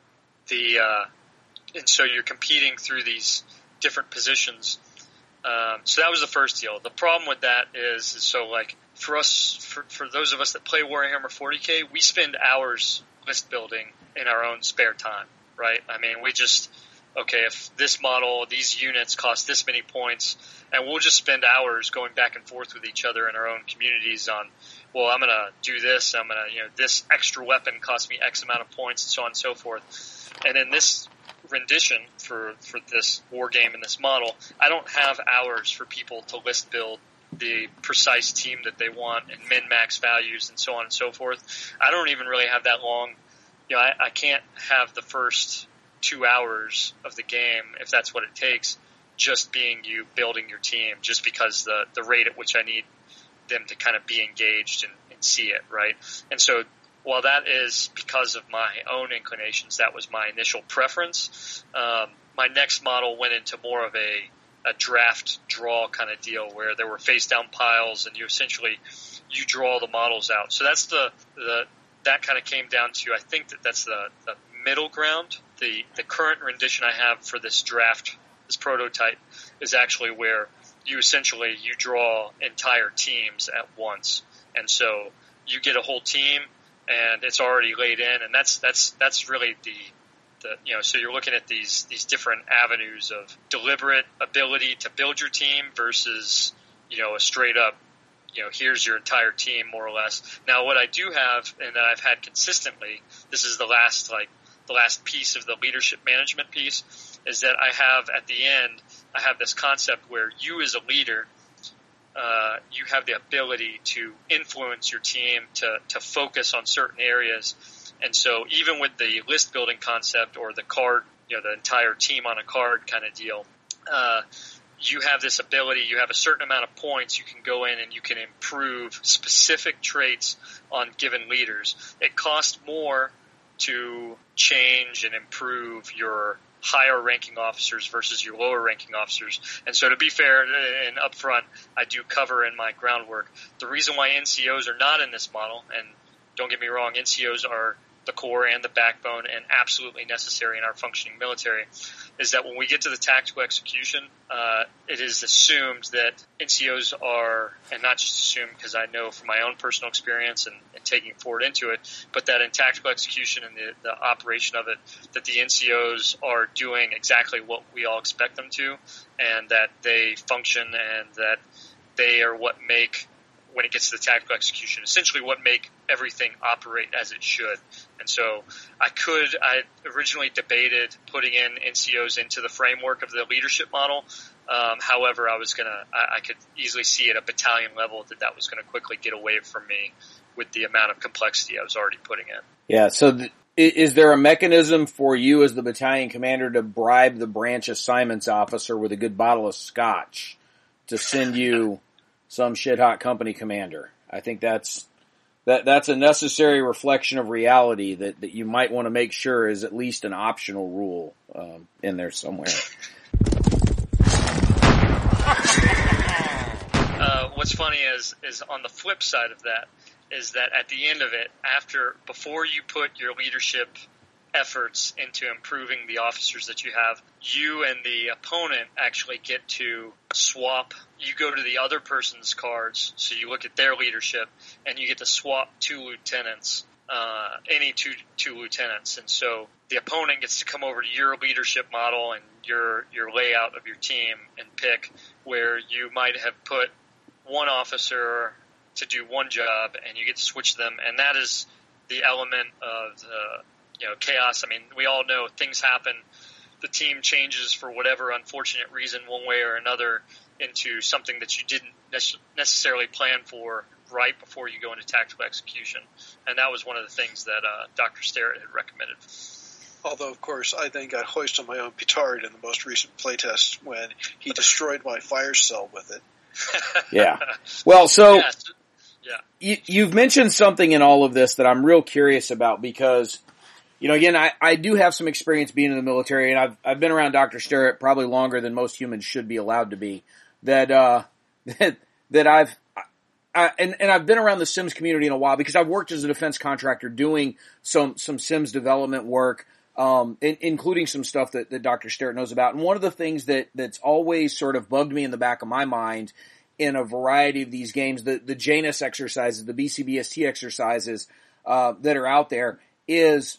and so you're competing through these different positions. So that was the first deal. The problem with that is so like for us, for those of us that play Warhammer 40K, we spend hours list building in our own spare time, right? I mean, we just, if this model, these units cost this many points, and we'll just spend hours going back and forth with each other in our own communities on, well, I'm going to do this, I'm going to, this extra weapon costs me X amount of points, and so on and so forth. And in this rendition for this war game and this model, I don't have hours for people to list build the precise team that they want and min-max values and so on and so forth. I don't even really have that long. I can't have the first 2 hours of the game, if that's what it takes, just being you building your team, just because the rate at which I need them to kind of be engaged and see it, right? And so while that is because of my own inclinations, that was my initial preference, my next model went into more of a draft draw kind of deal where there were face down piles and you draw the models out. So that's that kind of came down to, I think that's the middle ground. The current rendition I have for this draft, this prototype, is actually where you draw entire teams at once. And so you get a whole team and it's already laid in, and that's really so you're looking at these different avenues of deliberate ability to build your team versus, a straight up, here's your entire team more or less. Now what I do have, and that I've had consistently, this is the last piece of the leadership management piece, is that I have at the end, I have this concept where you as a leader, you have the ability to influence your team to focus on certain areas. And so even with the list building concept or the card, the entire team on a card kind of deal, you have this ability, you have a certain amount of points, you can go in and you can improve specific traits on given leaders. It costs more to change and improve your higher ranking officers versus your lower ranking officers. And so to be fair and upfront, I do cover in my groundwork the reason why NCOs are not in this model. And don't get me wrong, NCOs are the core and the backbone and absolutely necessary in our functioning military, is that when we get to the tactical execution, it is assumed that NCOs are, and not just assumed because I know from my own personal experience and taking it forward into it, but that in tactical execution and the operation of it, that the NCOs are doing exactly what we all expect them to, and that they function and that they are what make, when it gets to the tactical execution, essentially what make everything operate as it should. And so I originally debated putting in NCOs into the framework of the leadership model. However, I could easily see at a battalion level that was going to quickly get away from me with the amount of complexity I was already putting in. Yeah. So is there a mechanism for you as the battalion commander to bribe the branch assignments officer with a good bottle of scotch to send you some shit hot company commander? I think that's a necessary reflection of reality that you might want to make sure is at least an optional rule in there somewhere. What's funny is on the flip side of that is that at the end of it, before you put your leadership efforts into improving the officers that you have, you and the opponent actually get to swap. You go to the other person's cards, so you look at their leadership, and you get to swap two lieutenants, any two lieutenants. And so the opponent gets to come over to your leadership model and your layout of your team and pick where you might have put one officer to do one job, and you get to switch them. And that is the element of chaos. I mean, we all know things happen. The team changes for whatever unfortunate reason, one way or another, into something that you didn't necessarily plan for right before you go into tactical execution. And that was one of the things that Dr. Sterrett had recommended. Although, of course, I then got hoisted on my own petard in the most recent playtest when he destroyed my fire cell with it. Yeah. Well, so yeah. You've mentioned something in all of this that I'm real curious about because, again, I do have some experience being in the military, and I've been around Dr. Sterrett probably longer than most humans should be allowed to be. That I've been around the Sims community in a while because I've worked as a defense contractor doing some Sims development work, including some stuff that Dr. Sterrett knows about. And one of the things that's always sort of bugged me in the back of my mind in a variety of these games, the Janus exercises, the BCBST exercises that are out there, is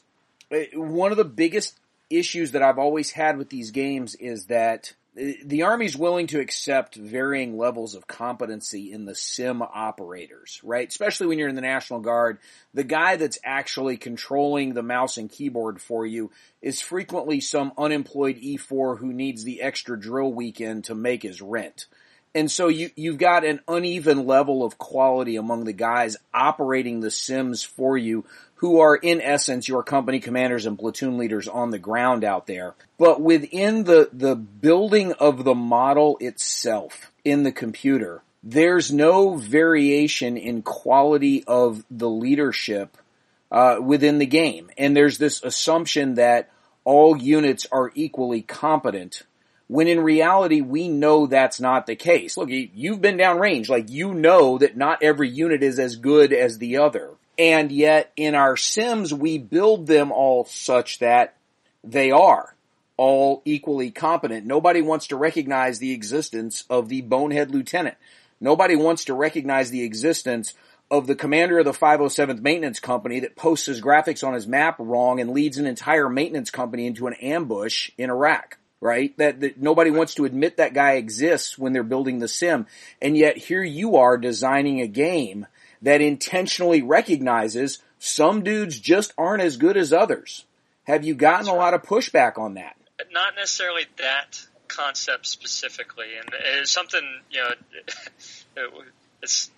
one of the biggest issues that I've always had with these games is that the Army's willing to accept varying levels of competency in the sim operators, right? Especially when you're in the National Guard. The guy that's actually controlling the mouse and keyboard for you is frequently some unemployed E4 who needs the extra drill weekend to make his rent. And so you've got an uneven level of quality among the guys operating the sims for you, who are in essence your company commanders and platoon leaders on the ground out there. But within the building of the model itself in the computer, there's no variation in quality of the leadership within the game. And there's this assumption that all units are equally competent, when in reality, we know that's not the case. Look, you've been downrange. Like, you know that not every unit is as good as the other. And yet, in our sims, we build them all such that they are all equally competent. Nobody wants to recognize the existence of the bonehead lieutenant. Nobody wants to recognize the existence of the commander of the 507th Maintenance Company that posts his graphics on his map wrong and leads an entire maintenance company into an ambush in Iraq. Right? That nobody wants to admit that guy exists when they're building the sim. And yet here you are designing a game that intentionally recognizes some dudes just aren't as good as others. Have you gotten a lot of pushback on that? Not necessarily that concept specifically. And it's something, it's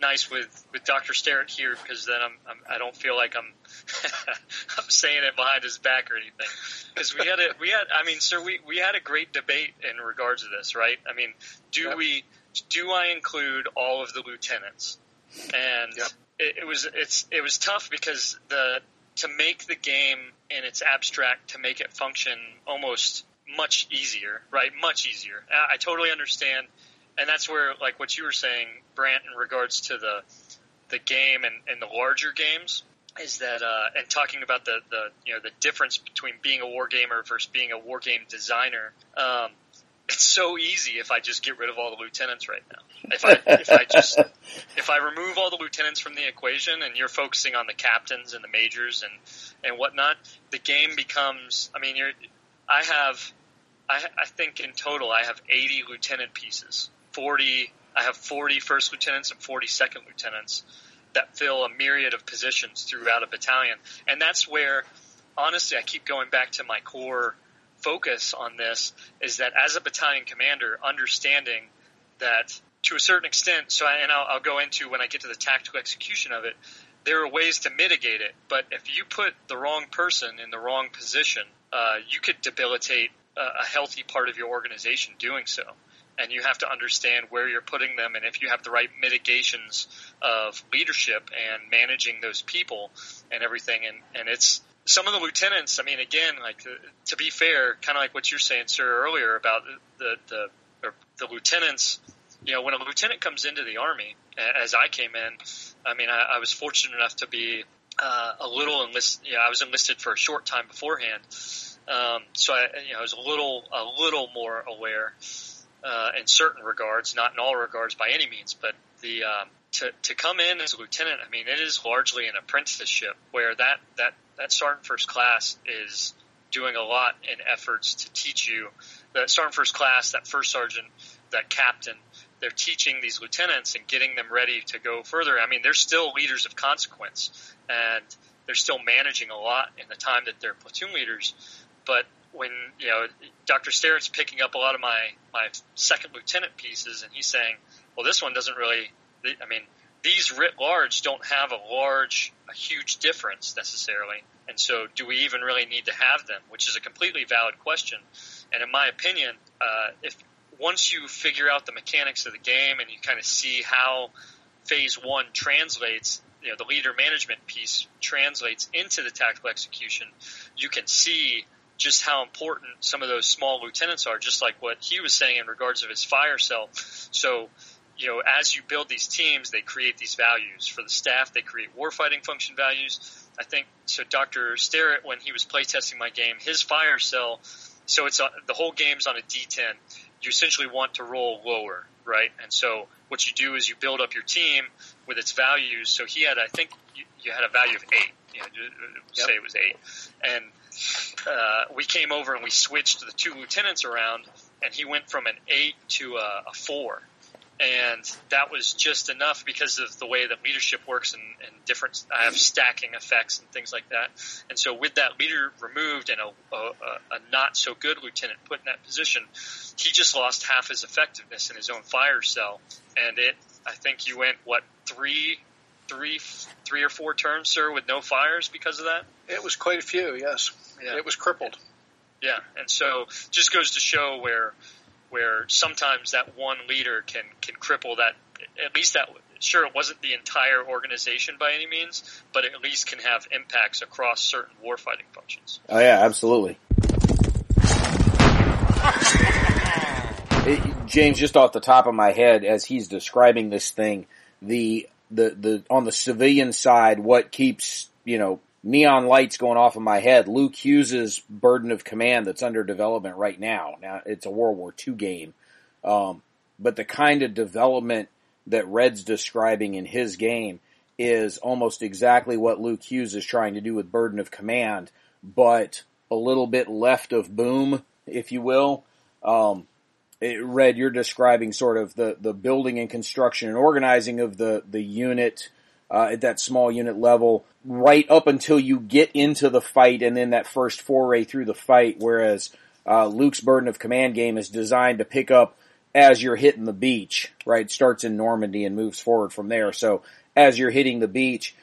nice with Dr. Sterrett here, because then I don't feel like I'm I'm saying it behind his back or anything. Because we had a great debate in regards to this, right? I mean, do I include all of the lieutenants? And it was tough, because to make the game in its abstract, to make it function almost much easier, right? Much easier. I totally understand. And that's where, like what you were saying, Brant, in regards to the game and the larger games, is that and talking about the difference between being a war gamer versus being a war game designer. It's so easy if I just get rid of all the lieutenants right now. If I remove all the lieutenants from the equation, and you're focusing on the captains and the majors and whatnot, the game becomes. I mean, I think in total I have 80 lieutenant pieces. I have 40 first lieutenants and 40 second lieutenants that fill a myriad of positions throughout a battalion. And that's where, honestly, I keep going back to my core focus on this, is that as a battalion commander, understanding that to a certain extent, I'll go into when I get to the tactical execution of it, there are ways to mitigate it. But if you put the wrong person in the wrong position, you could debilitate a healthy part of your organization doing so. And you have to understand where you're putting them, and if you have the right mitigations of leadership and managing those people and everything. And it's some of the lieutenants. I mean, again, like to be fair, kind of like what you're saying, sir, earlier about the lieutenants. You know, when a lieutenant comes into the Army, as I came in, I mean, I was fortunate enough to be a little enlisted. I was enlisted for a short time beforehand, so I was a little more aware. In certain regards, not in all regards by any means, but to come in as a lieutenant, I mean, it is largely an apprenticeship, where that sergeant first class is doing a lot in efforts to teach you. The sergeant first class, that first sergeant, that captain, they're teaching these lieutenants and getting them ready to go further. I mean, they're still leaders of consequence, and they're still managing a lot in the time that they're platoon leaders, but when, Dr. Sterrett's picking up a lot of my second lieutenant pieces, and he's saying, well, this one doesn't really, I mean, these writ large don't have a huge difference necessarily. And so do we even really need to have them, which is a completely valid question. And in my opinion, if once you figure out the mechanics of the game and you kind of see how phase one translates, the leader management piece translates into the tactical execution, you can see just how important some of those small lieutenants are, just like what he was saying in regards of his fire cell. So, as you build these teams, they create these values. For the staff, they create warfighting function values. I think, so Dr. Sterrett, when he was playtesting my game, his fire cell, so it's the whole game's on a D10. You essentially want to roll lower, right? And so what you do is you build up your team with its values. So he had, I think you had a value of 8. Say it was 8. And we came over and we switched the 2 lieutenants around, and he went from an 8 to a 4. And that was just enough because of the way that leadership works and different, I have stacking effects and things like that. And so with that leader removed and a not so good lieutenant put in that position, he just lost half his effectiveness in his own fire cell. And I think he went, 3 or 4 turns, sir, with no fires because of that? It was quite a few, yes. Yeah. It was crippled. Yeah, and so just goes to show where sometimes that one leader can cripple that, at least that, sure, it wasn't the entire organization by any means, but it at least can have impacts across certain warfighting functions. Oh yeah, absolutely. James, just off the top of my head, as he's describing this thing, the on the civilian side, what keeps, neon lights going off in my head, Luke Hughes' Burden of Command that's under development right now. Now, it's a World War II game. But the kind of development that Red's describing in his game is almost exactly what Luke Hughes is trying to do with Burden of Command, but a little bit left of boom, if you will. Red, you're describing sort of the building and construction and organizing of the unit, at that small unit level, right up until you get into the fight and then that first foray through the fight, whereas Luke's Burden of Command game is designed to pick up as you're hitting the beach, right? Starts in Normandy and moves forward from there. So as you're hitting the beach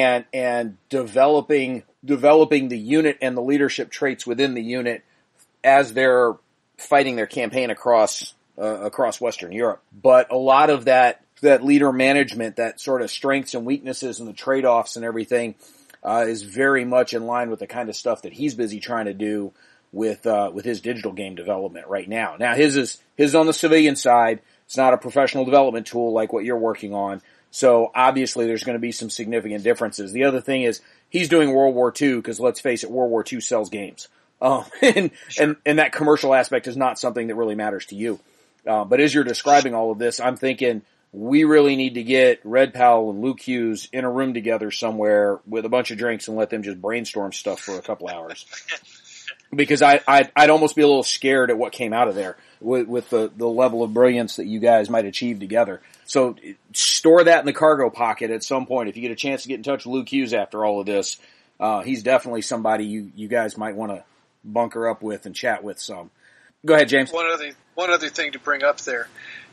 and developing the unit and the leadership traits within the unit as they're fighting their campaign across Western Europe. But a lot of that leader management, that sort of strengths and weaknesses and the trade-offs and everything, is very much in line with the kind of stuff that he's busy trying to do with his digital game development right now. Now his is on the civilian side. It's not a professional development tool like what you're working on. So obviously there's going to be some significant differences. The other thing is he's doing World War II because let's face it, World War II sells games. And that commercial aspect is not something that really matters to you. But as you're describing all of this, I'm thinking we really need to get Red Pal and Luke Hughes in a room together somewhere with a bunch of drinks and let them just brainstorm stuff for a couple hours. Because I'd almost be a little scared at what came out of there with the level of brilliance that you guys might achieve together. So store that in the cargo pocket at some point. If you get a chance to get in touch with Luke Hughes after all of this, he's definitely somebody you guys might want to bunker up with and chat with some. Go ahead, James. One other thing to bring up there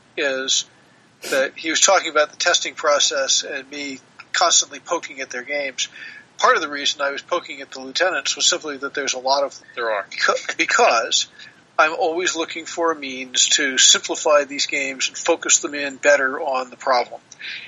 is that he was talking about the testing process and me constantly poking at their games. Part of the reason I was poking at the lieutenants was simply that there are. Because I'm always looking for a means to simplify these games and focus them in better on the problem.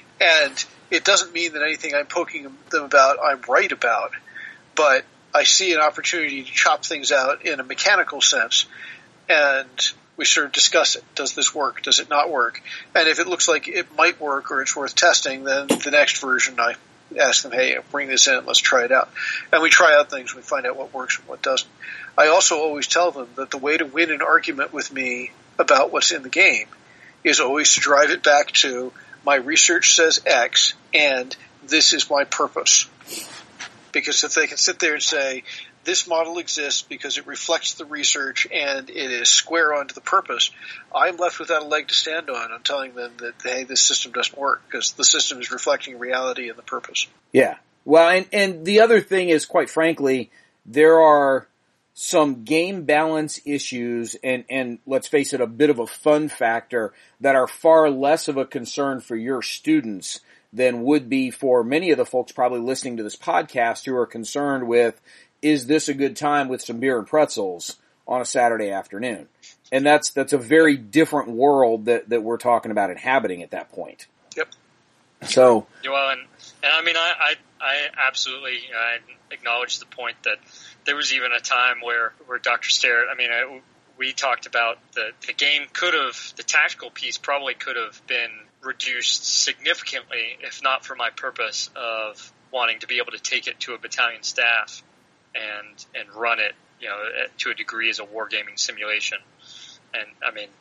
And it doesn't mean that anything I'm poking them about I'm right about, but I see an opportunity to chop things out in a mechanical sense, and we sort of discuss it. Does this work? Does it not work? And if it looks like it might work or it's worth testing, then the next version I ask them, hey, bring this in, let's try it out. And we try out things, we find out what works and what doesn't. I also always tell them that the way to win an argument with me about what's in the game is always to drive it back to my research says X and this is my purpose. Because if they can sit there and say, this model exists because it reflects the research and it is square on to the purpose, I'm left without a leg to stand on. I'm telling them that, hey, this system doesn't work because the system is reflecting reality and the purpose. Yeah. Well, and the other thing is, quite frankly, there are some game balance issues and let's face it, a bit of a fun factor that are far less of a concern for your students than would be for many of the folks probably listening to this podcast who are concerned with, is this a good time with some beer and pretzels on a Saturday afternoon? And that's a very different world that we're talking about inhabiting at that point. Yep. So. Well, and I mean, I absolutely acknowledge the point that there was even a time where Dr. Starrett, I mean, we talked about the game the tactical piece probably could have been reduced significantly if not for my purpose of wanting to be able to take it to a battalion staff and run it, to a degree as a wargaming simulation. And I mean,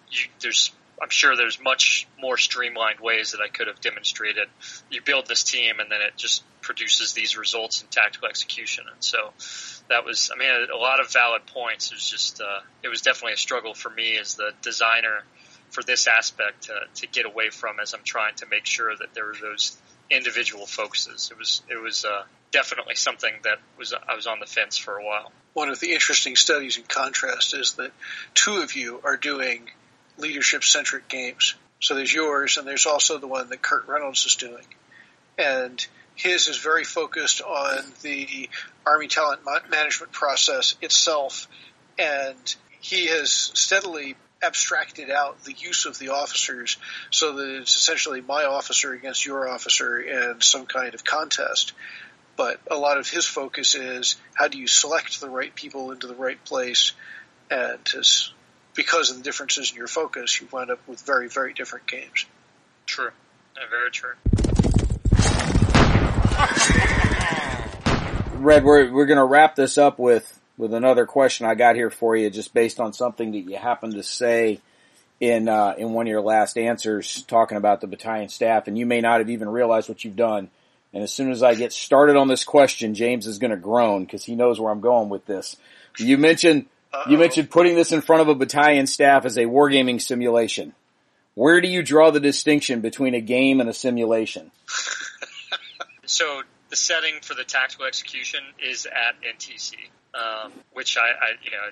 I'm sure there's much more streamlined ways that I could have demonstrated. You build this team and then it just produces these results in tactical execution. And so that was, I mean, a lot of valid points. It was just, it was definitely a struggle for me as the designer for this aspect to get away from as I'm trying to make sure that there were those individual focuses. It was definitely something that I was on the fence for a while. One of the interesting studies in contrast is that two of you are doing leadership-centric games. So there's yours, and there's also the one that Kurt Reynolds is doing. And his is very focused on the Army talent management process itself, and he has steadily abstracted out the use of the officers so that it's essentially my officer against your officer in some kind of contest. But a lot of his focus is how do you select the right people into the right place, and because of the differences in your focus, you wind up with very, very different games. True. Very true. Red, we're going to wrap this up with another question I got here for you, just based on something that you happened to say in one of your last answers, talking about the battalion staff, and you may not have even realized what you've done. And as soon as I get started on this question, James is going to groan because he knows where I'm going with this. You mentioned putting this in front of a battalion staff as a wargaming simulation. Where do you draw the distinction between a game and a simulation? So the setting for the tactical execution is at NTC, which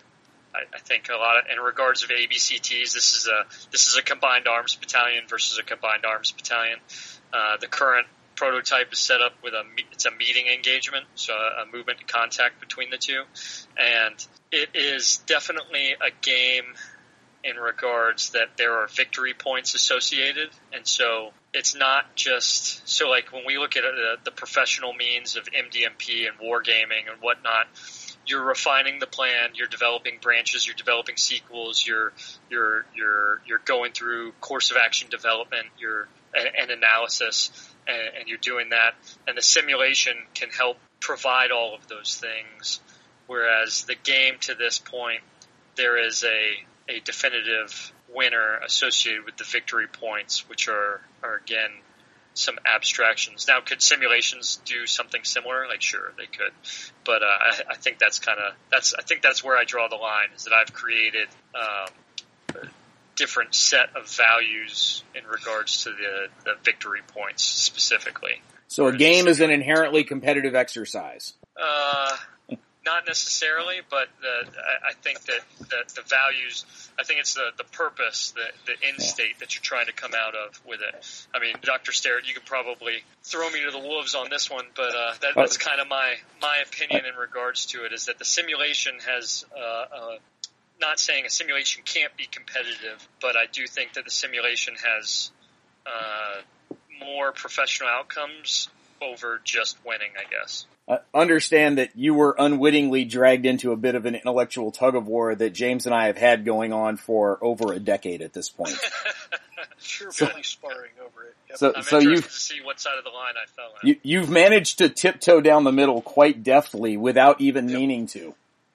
I think a lot of, in regards of ABCTs, this is a combined arms battalion versus a combined arms battalion. The current prototype is set up with it's a meeting engagement, so a movement and contact between the two, and it is definitely a game in regards that there are victory points associated, and so it's not just so like when we look at the professional means of MDMP and wargaming and whatnot. You're refining the plan. You're developing branches. You're developing sequels. You're going through course of action development. And analysis, and you're doing that. And the simulation can help provide all of those things. Whereas the game to this point, there is a definitive winner associated with the victory points, which are again some abstractions. Now, could simulations do something similar? Like, sure, they could, but I think that's where I draw the line. Is that I've created a different set of values in regards to the victory points specifically. So a game is an inherently competitive exercise. Not necessarily, but I think that the values, I think it's the purpose, the end state that you're trying to come out of with it. I mean, Dr. Starrett, you could probably throw me to the wolves on this one, but that's kind of my opinion in regards to it, is that the simulation has, not saying a simulation can't be competitive, but I do think that the simulation has more professional outcomes over just winning, I guess. Understand that you were unwittingly dragged into a bit of an intellectual tug of war that James and I have had going on for over a decade at this point. Sure, really sparring over it. Yep. I'm interested to see what side of the line I fell in. You've managed to tiptoe down the middle quite deftly without even meaning to.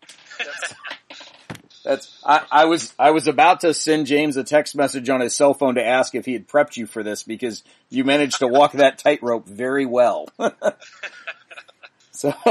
I was about to send James a text message on his cell phone to ask if he had prepped you for this, because you managed to walk that tightrope very well. So,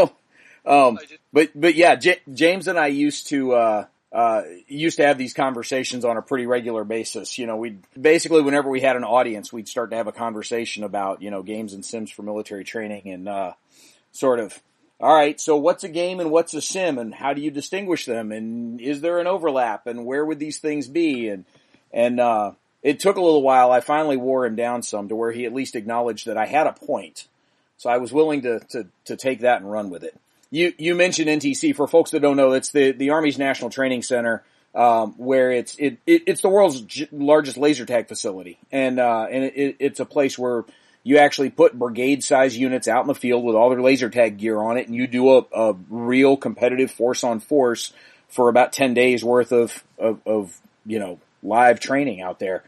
but yeah, James and I used to have these conversations on a pretty regular basis. You know, we'd basically, whenever we had an audience, we'd start to have a conversation about, you know, games and sims for military training, and sort of, all right, so what's a game and what's a sim, and how do you distinguish them, and is there an overlap, and where would these things be? And it took a little while. I finally wore him down some to where he at least acknowledged that I had a point. So I was willing to take that and run with it. You mentioned NTC. For folks that don't know, it's the Army's National Training Center, where it's the world's largest laser tag facility. And it's a place where you actually put brigade-size units out in the field with all their laser tag gear on it, and you do a real competitive force-on-force for about 10 days worth of you know, live training out there.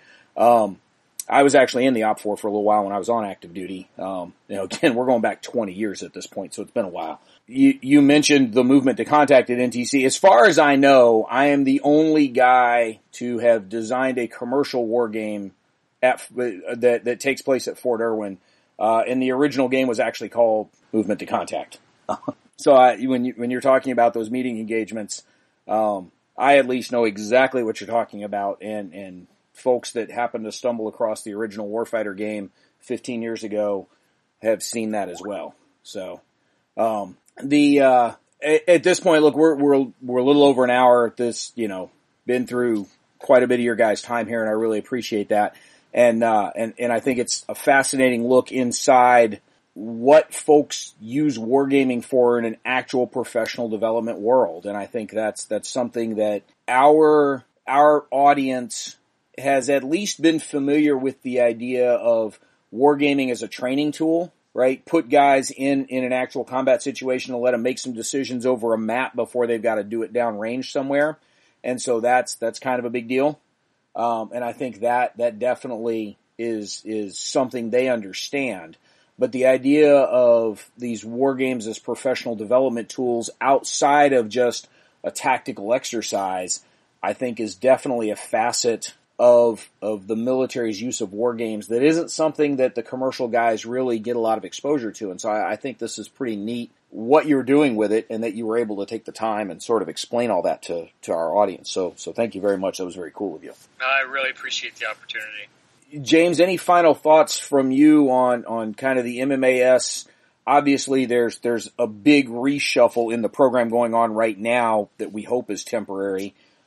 I was actually in the OPFOR for a little while when I was on active duty. You know, again, we're going back 20 years at this point, so it's been a while. You mentioned the movement to contact at NTC. As far as I know, I am the only guy to have designed a commercial war game that takes place at Fort Irwin. And the original game was actually called Movement to Contact. So when you're talking about those meeting engagements, I at least know exactly what you're talking about, and folks that happen to stumble across the original Warfighter game 15 years ago have seen that as well. So, at this point, look, we're a little over an hour at this, you know, been through quite a bit of your guys' time here, and I really appreciate that. And I think it's a fascinating look inside what folks use wargaming for in an actual professional development world. And I think that's something that our audience has at least been familiar with, the idea of wargaming as a training tool, right? Put guys in an actual combat situation and let them make some decisions over a map before they've got to do it down range somewhere. And so that's kind of a big deal. And I think that definitely is something they understand. But the idea of these war games as professional development tools outside of just a tactical exercise, I think is definitely a facet of the military's use of war games that isn't something that the commercial guys really get a lot of exposure to. And so I think this is pretty neat what you're doing with it, and that you were able to take the time and sort of explain all that to our audience. So thank you very much. That was very cool of you. I really appreciate the opportunity. James, any final thoughts from you on kind of the MMAS? Obviously, there's a big reshuffle in the program going on right now that we hope is temporary.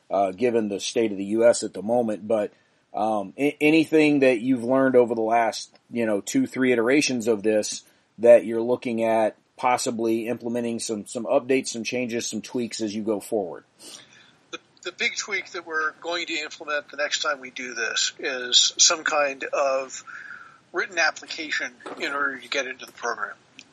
given the state of the U.S. at the moment. But anything that you've learned over the last 2-3 iterations of this that you're looking at possibly implementing some updates, some changes, some tweaks as you go forward? The big tweak that we're going to implement the next time we do this is some kind of written application in order to get into the program.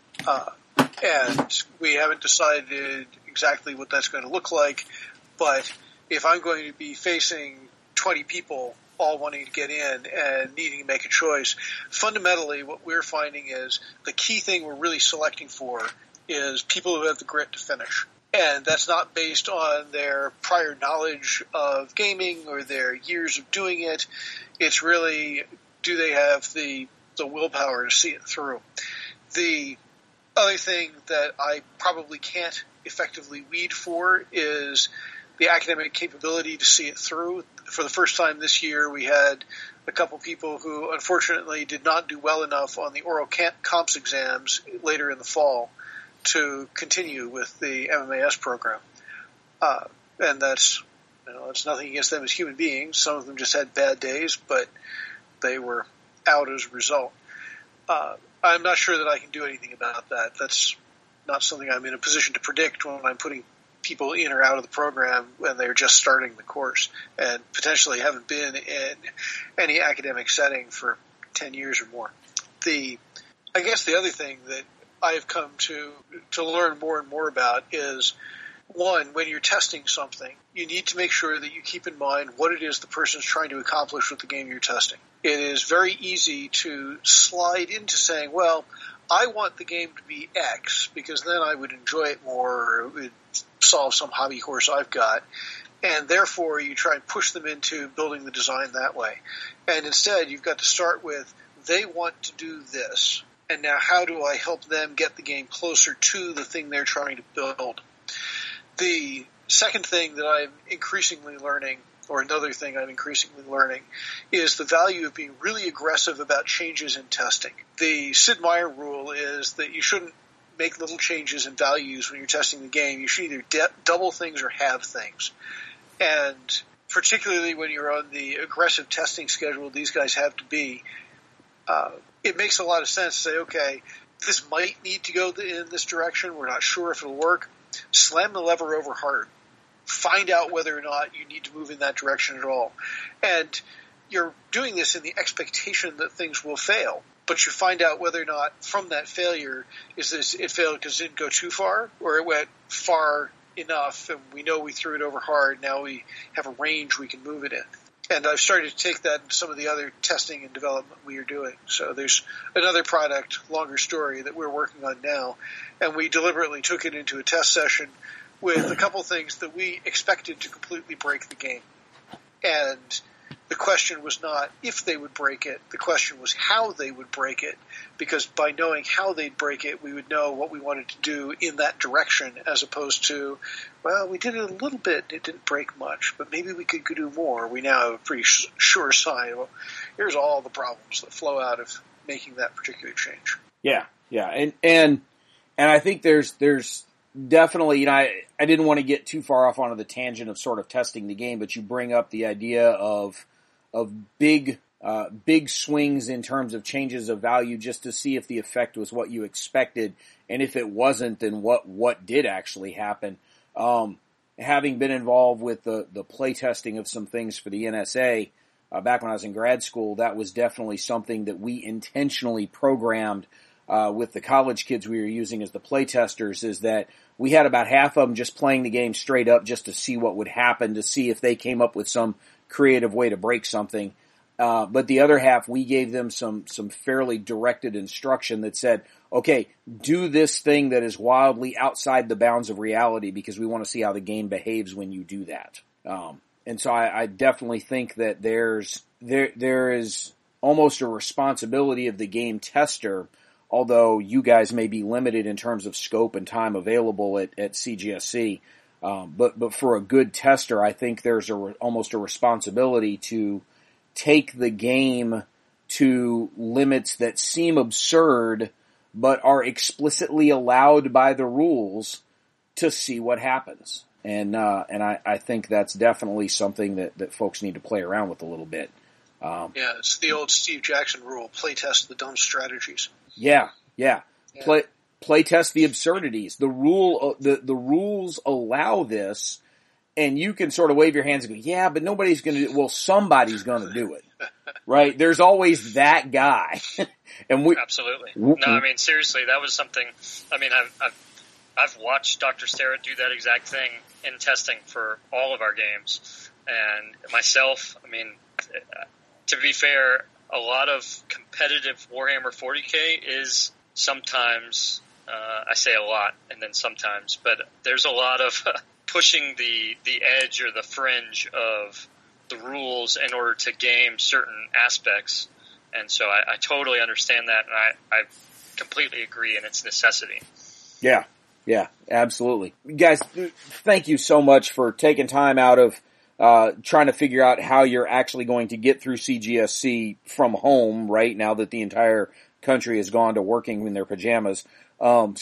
And we haven't decided exactly what that's going to look like, but if I'm going to be facing 20 people all wanting to get in and needing to make a choice, fundamentally what we're finding is the key thing we're really selecting for is people who have the grit to finish. And that's not based on their prior knowledge of gaming or their years of doing it. It's really, do they have the willpower to see it through? The other thing that I probably can't effectively weed for is the academic capability to see it through. For the first time this year, we had a couple people who unfortunately did not do well enough on the oral comps exams later in the fall to continue with the MMAS program. And that's nothing against them as human beings. Some of them just had bad days, but they were out as a result. I'm not sure that I can do anything about that. That's not something I'm in a position to predict when I'm putting people in or out of the program when they're just starting the course and potentially haven't been in any academic setting for 10 years or more. I guess the other thing that I've come to learn more and more about is, one, when you're testing something, you need to make sure that you keep in mind what it is the person's trying to accomplish with the game you're testing. It is very easy to slide into saying, well, I want the game to be X because then I would enjoy it more or it would solve some hobby horse I've got. And therefore you try and push them into building the design that way. And instead you've got to start with, they want to do this. And now how do I help them get the game closer to the thing they're trying to build? The second thing that I'm increasingly learning, or another thing I'm increasingly learning, is the value of being really aggressive about changes in testing. The Sid Meier rule is that you shouldn't make little changes in values when you're testing the game. You should either double things or halve things. And particularly when you're on the aggressive testing schedule these guys have to be, it makes a lot of sense to say, okay, this might need to go in this direction. We're not sure if it'll work. Slam the lever over hard. Find out whether or not you need to move in that direction at all. And you're doing this in the expectation that things will fail. But you find out whether or not from that failure, is this it failed because it didn't go too far, or it went far enough and we know we threw it over hard, now we have a range we can move it in. And I've started to take that in some of the other testing and development we are doing. So there's another product, longer story, that we're working on now. And we deliberately took it into a test session with a couple things that we expected to completely break the game. And the question was not if they would break it, the question was how they would break it, because by knowing how they'd break it, we would know what we wanted to do in that direction, as opposed to, well, we did it a little bit, it didn't break much, but maybe we could do more. We now have a pretty sure sign. Well, here's all the problems that flow out of making that particular change. Yeah. And I think there's definitely, I didn't want to get too far off onto the tangent of sort of testing the game, but you bring up the idea of big swings in terms of changes of value just to see if the effect was what you expected, and if it wasn't, then what did actually happen. Having been involved with the play testing of some things for the NSA back when I was in grad school, that was definitely something that we intentionally programmed with the college kids we were using as the play testers, is that we had about half of them just playing the game straight up just to see what would happen, to see if they came up with some creative way to break something. But the other half, we gave them some fairly directed instruction that said, okay, do this thing that is wildly outside the bounds of reality because we want to see how the game behaves when you do that. And so I definitely think that there is almost a responsibility of the game tester, although you guys may be limited in terms of scope and time available at CGSC. But for a good tester, I think there's almost a responsibility to take the game to limits that seem absurd, but are explicitly allowed by the rules to see what happens. And I think that's definitely something that folks need to play around with a little bit. Yeah, it's the old Steve Jackson rule: play test the dumb strategies. Yeah. Play test the absurdities. The rules allow this, and you can sort of wave your hands and go, yeah, but nobody's going to. Well, somebody's going to do it, right? There's always that guy, and we absolutely. No, I mean seriously, that was something. I mean, I've watched Dr. Sterrett do that exact thing in testing for all of our games, and myself. I mean, to be fair, a lot of competitive Warhammer 40K is sometimes, I say a lot and then sometimes, but there's a lot of pushing the edge or the fringe of the rules in order to game certain aspects. And so I totally understand that, and I completely agree in its necessity. Yeah, absolutely. Guys, thank you so much for taking time out of trying to figure out how you're actually going to get through CGSC from home, right, now that the entire country has gone to working in their pajamas. So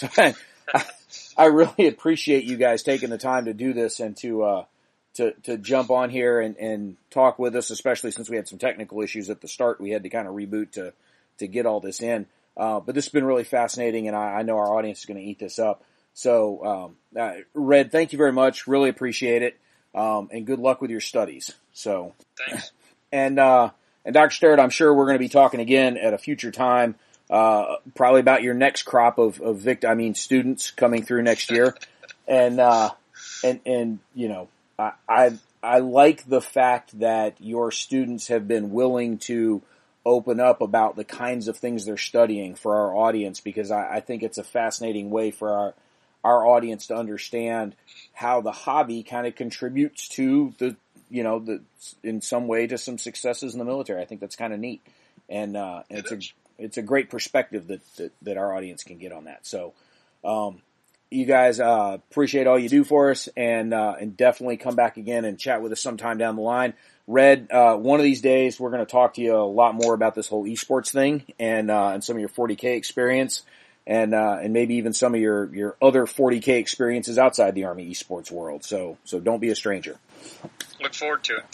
I really appreciate you guys taking the time to do this and to jump on here and talk with us, especially since we had some technical issues at the start. We had to kind of reboot to get all this in. But this has been really fascinating, and I know our audience is going to eat this up. So, Red, thank you very much. Really appreciate it. And good luck with your studies. So, thanks. And Dr. Sterrett, I'm sure we're going to be talking again at a future time, probably about your next crop of students coming through next year. And you know, I like the fact that your students have been willing to open up about the kinds of things they're studying for our audience, because I think it's a fascinating way for our audience to understand how the hobby kind of contributes to in some way to some successes in the military. I think that's kind of neat. And it's a great perspective that our audience can get on that. So, you guys, appreciate all you do for us, and definitely come back again and chat with us sometime down the line. Red, one of these days we're going to talk to you a lot more about this whole esports thing and some of your 40K experience. And maybe even some of your other 40K experiences outside the Army esports world. So don't be a stranger. Look forward to it.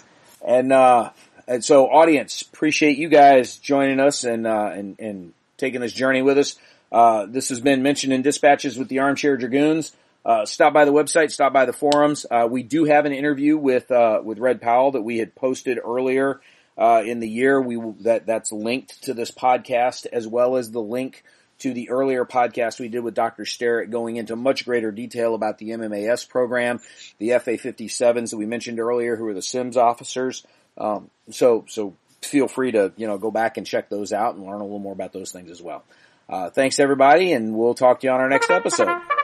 And so audience, appreciate you guys joining us and taking this journey with us. This has been Mentioned in Dispatches with the Armchair Dragoons. Stop by the website, stop by the forums. We do have an interview with Red Powell that we had posted earlier, in the year. That's linked to this podcast, as well as the link to the earlier podcast we did with Dr. Sterrett, going into much greater detail about the MMAS program, the FA-57s that we mentioned earlier, who are the SIMS officers. So feel free to, go back and check those out and learn a little more about those things as well. Thanks everybody, and we'll talk to you on our next episode.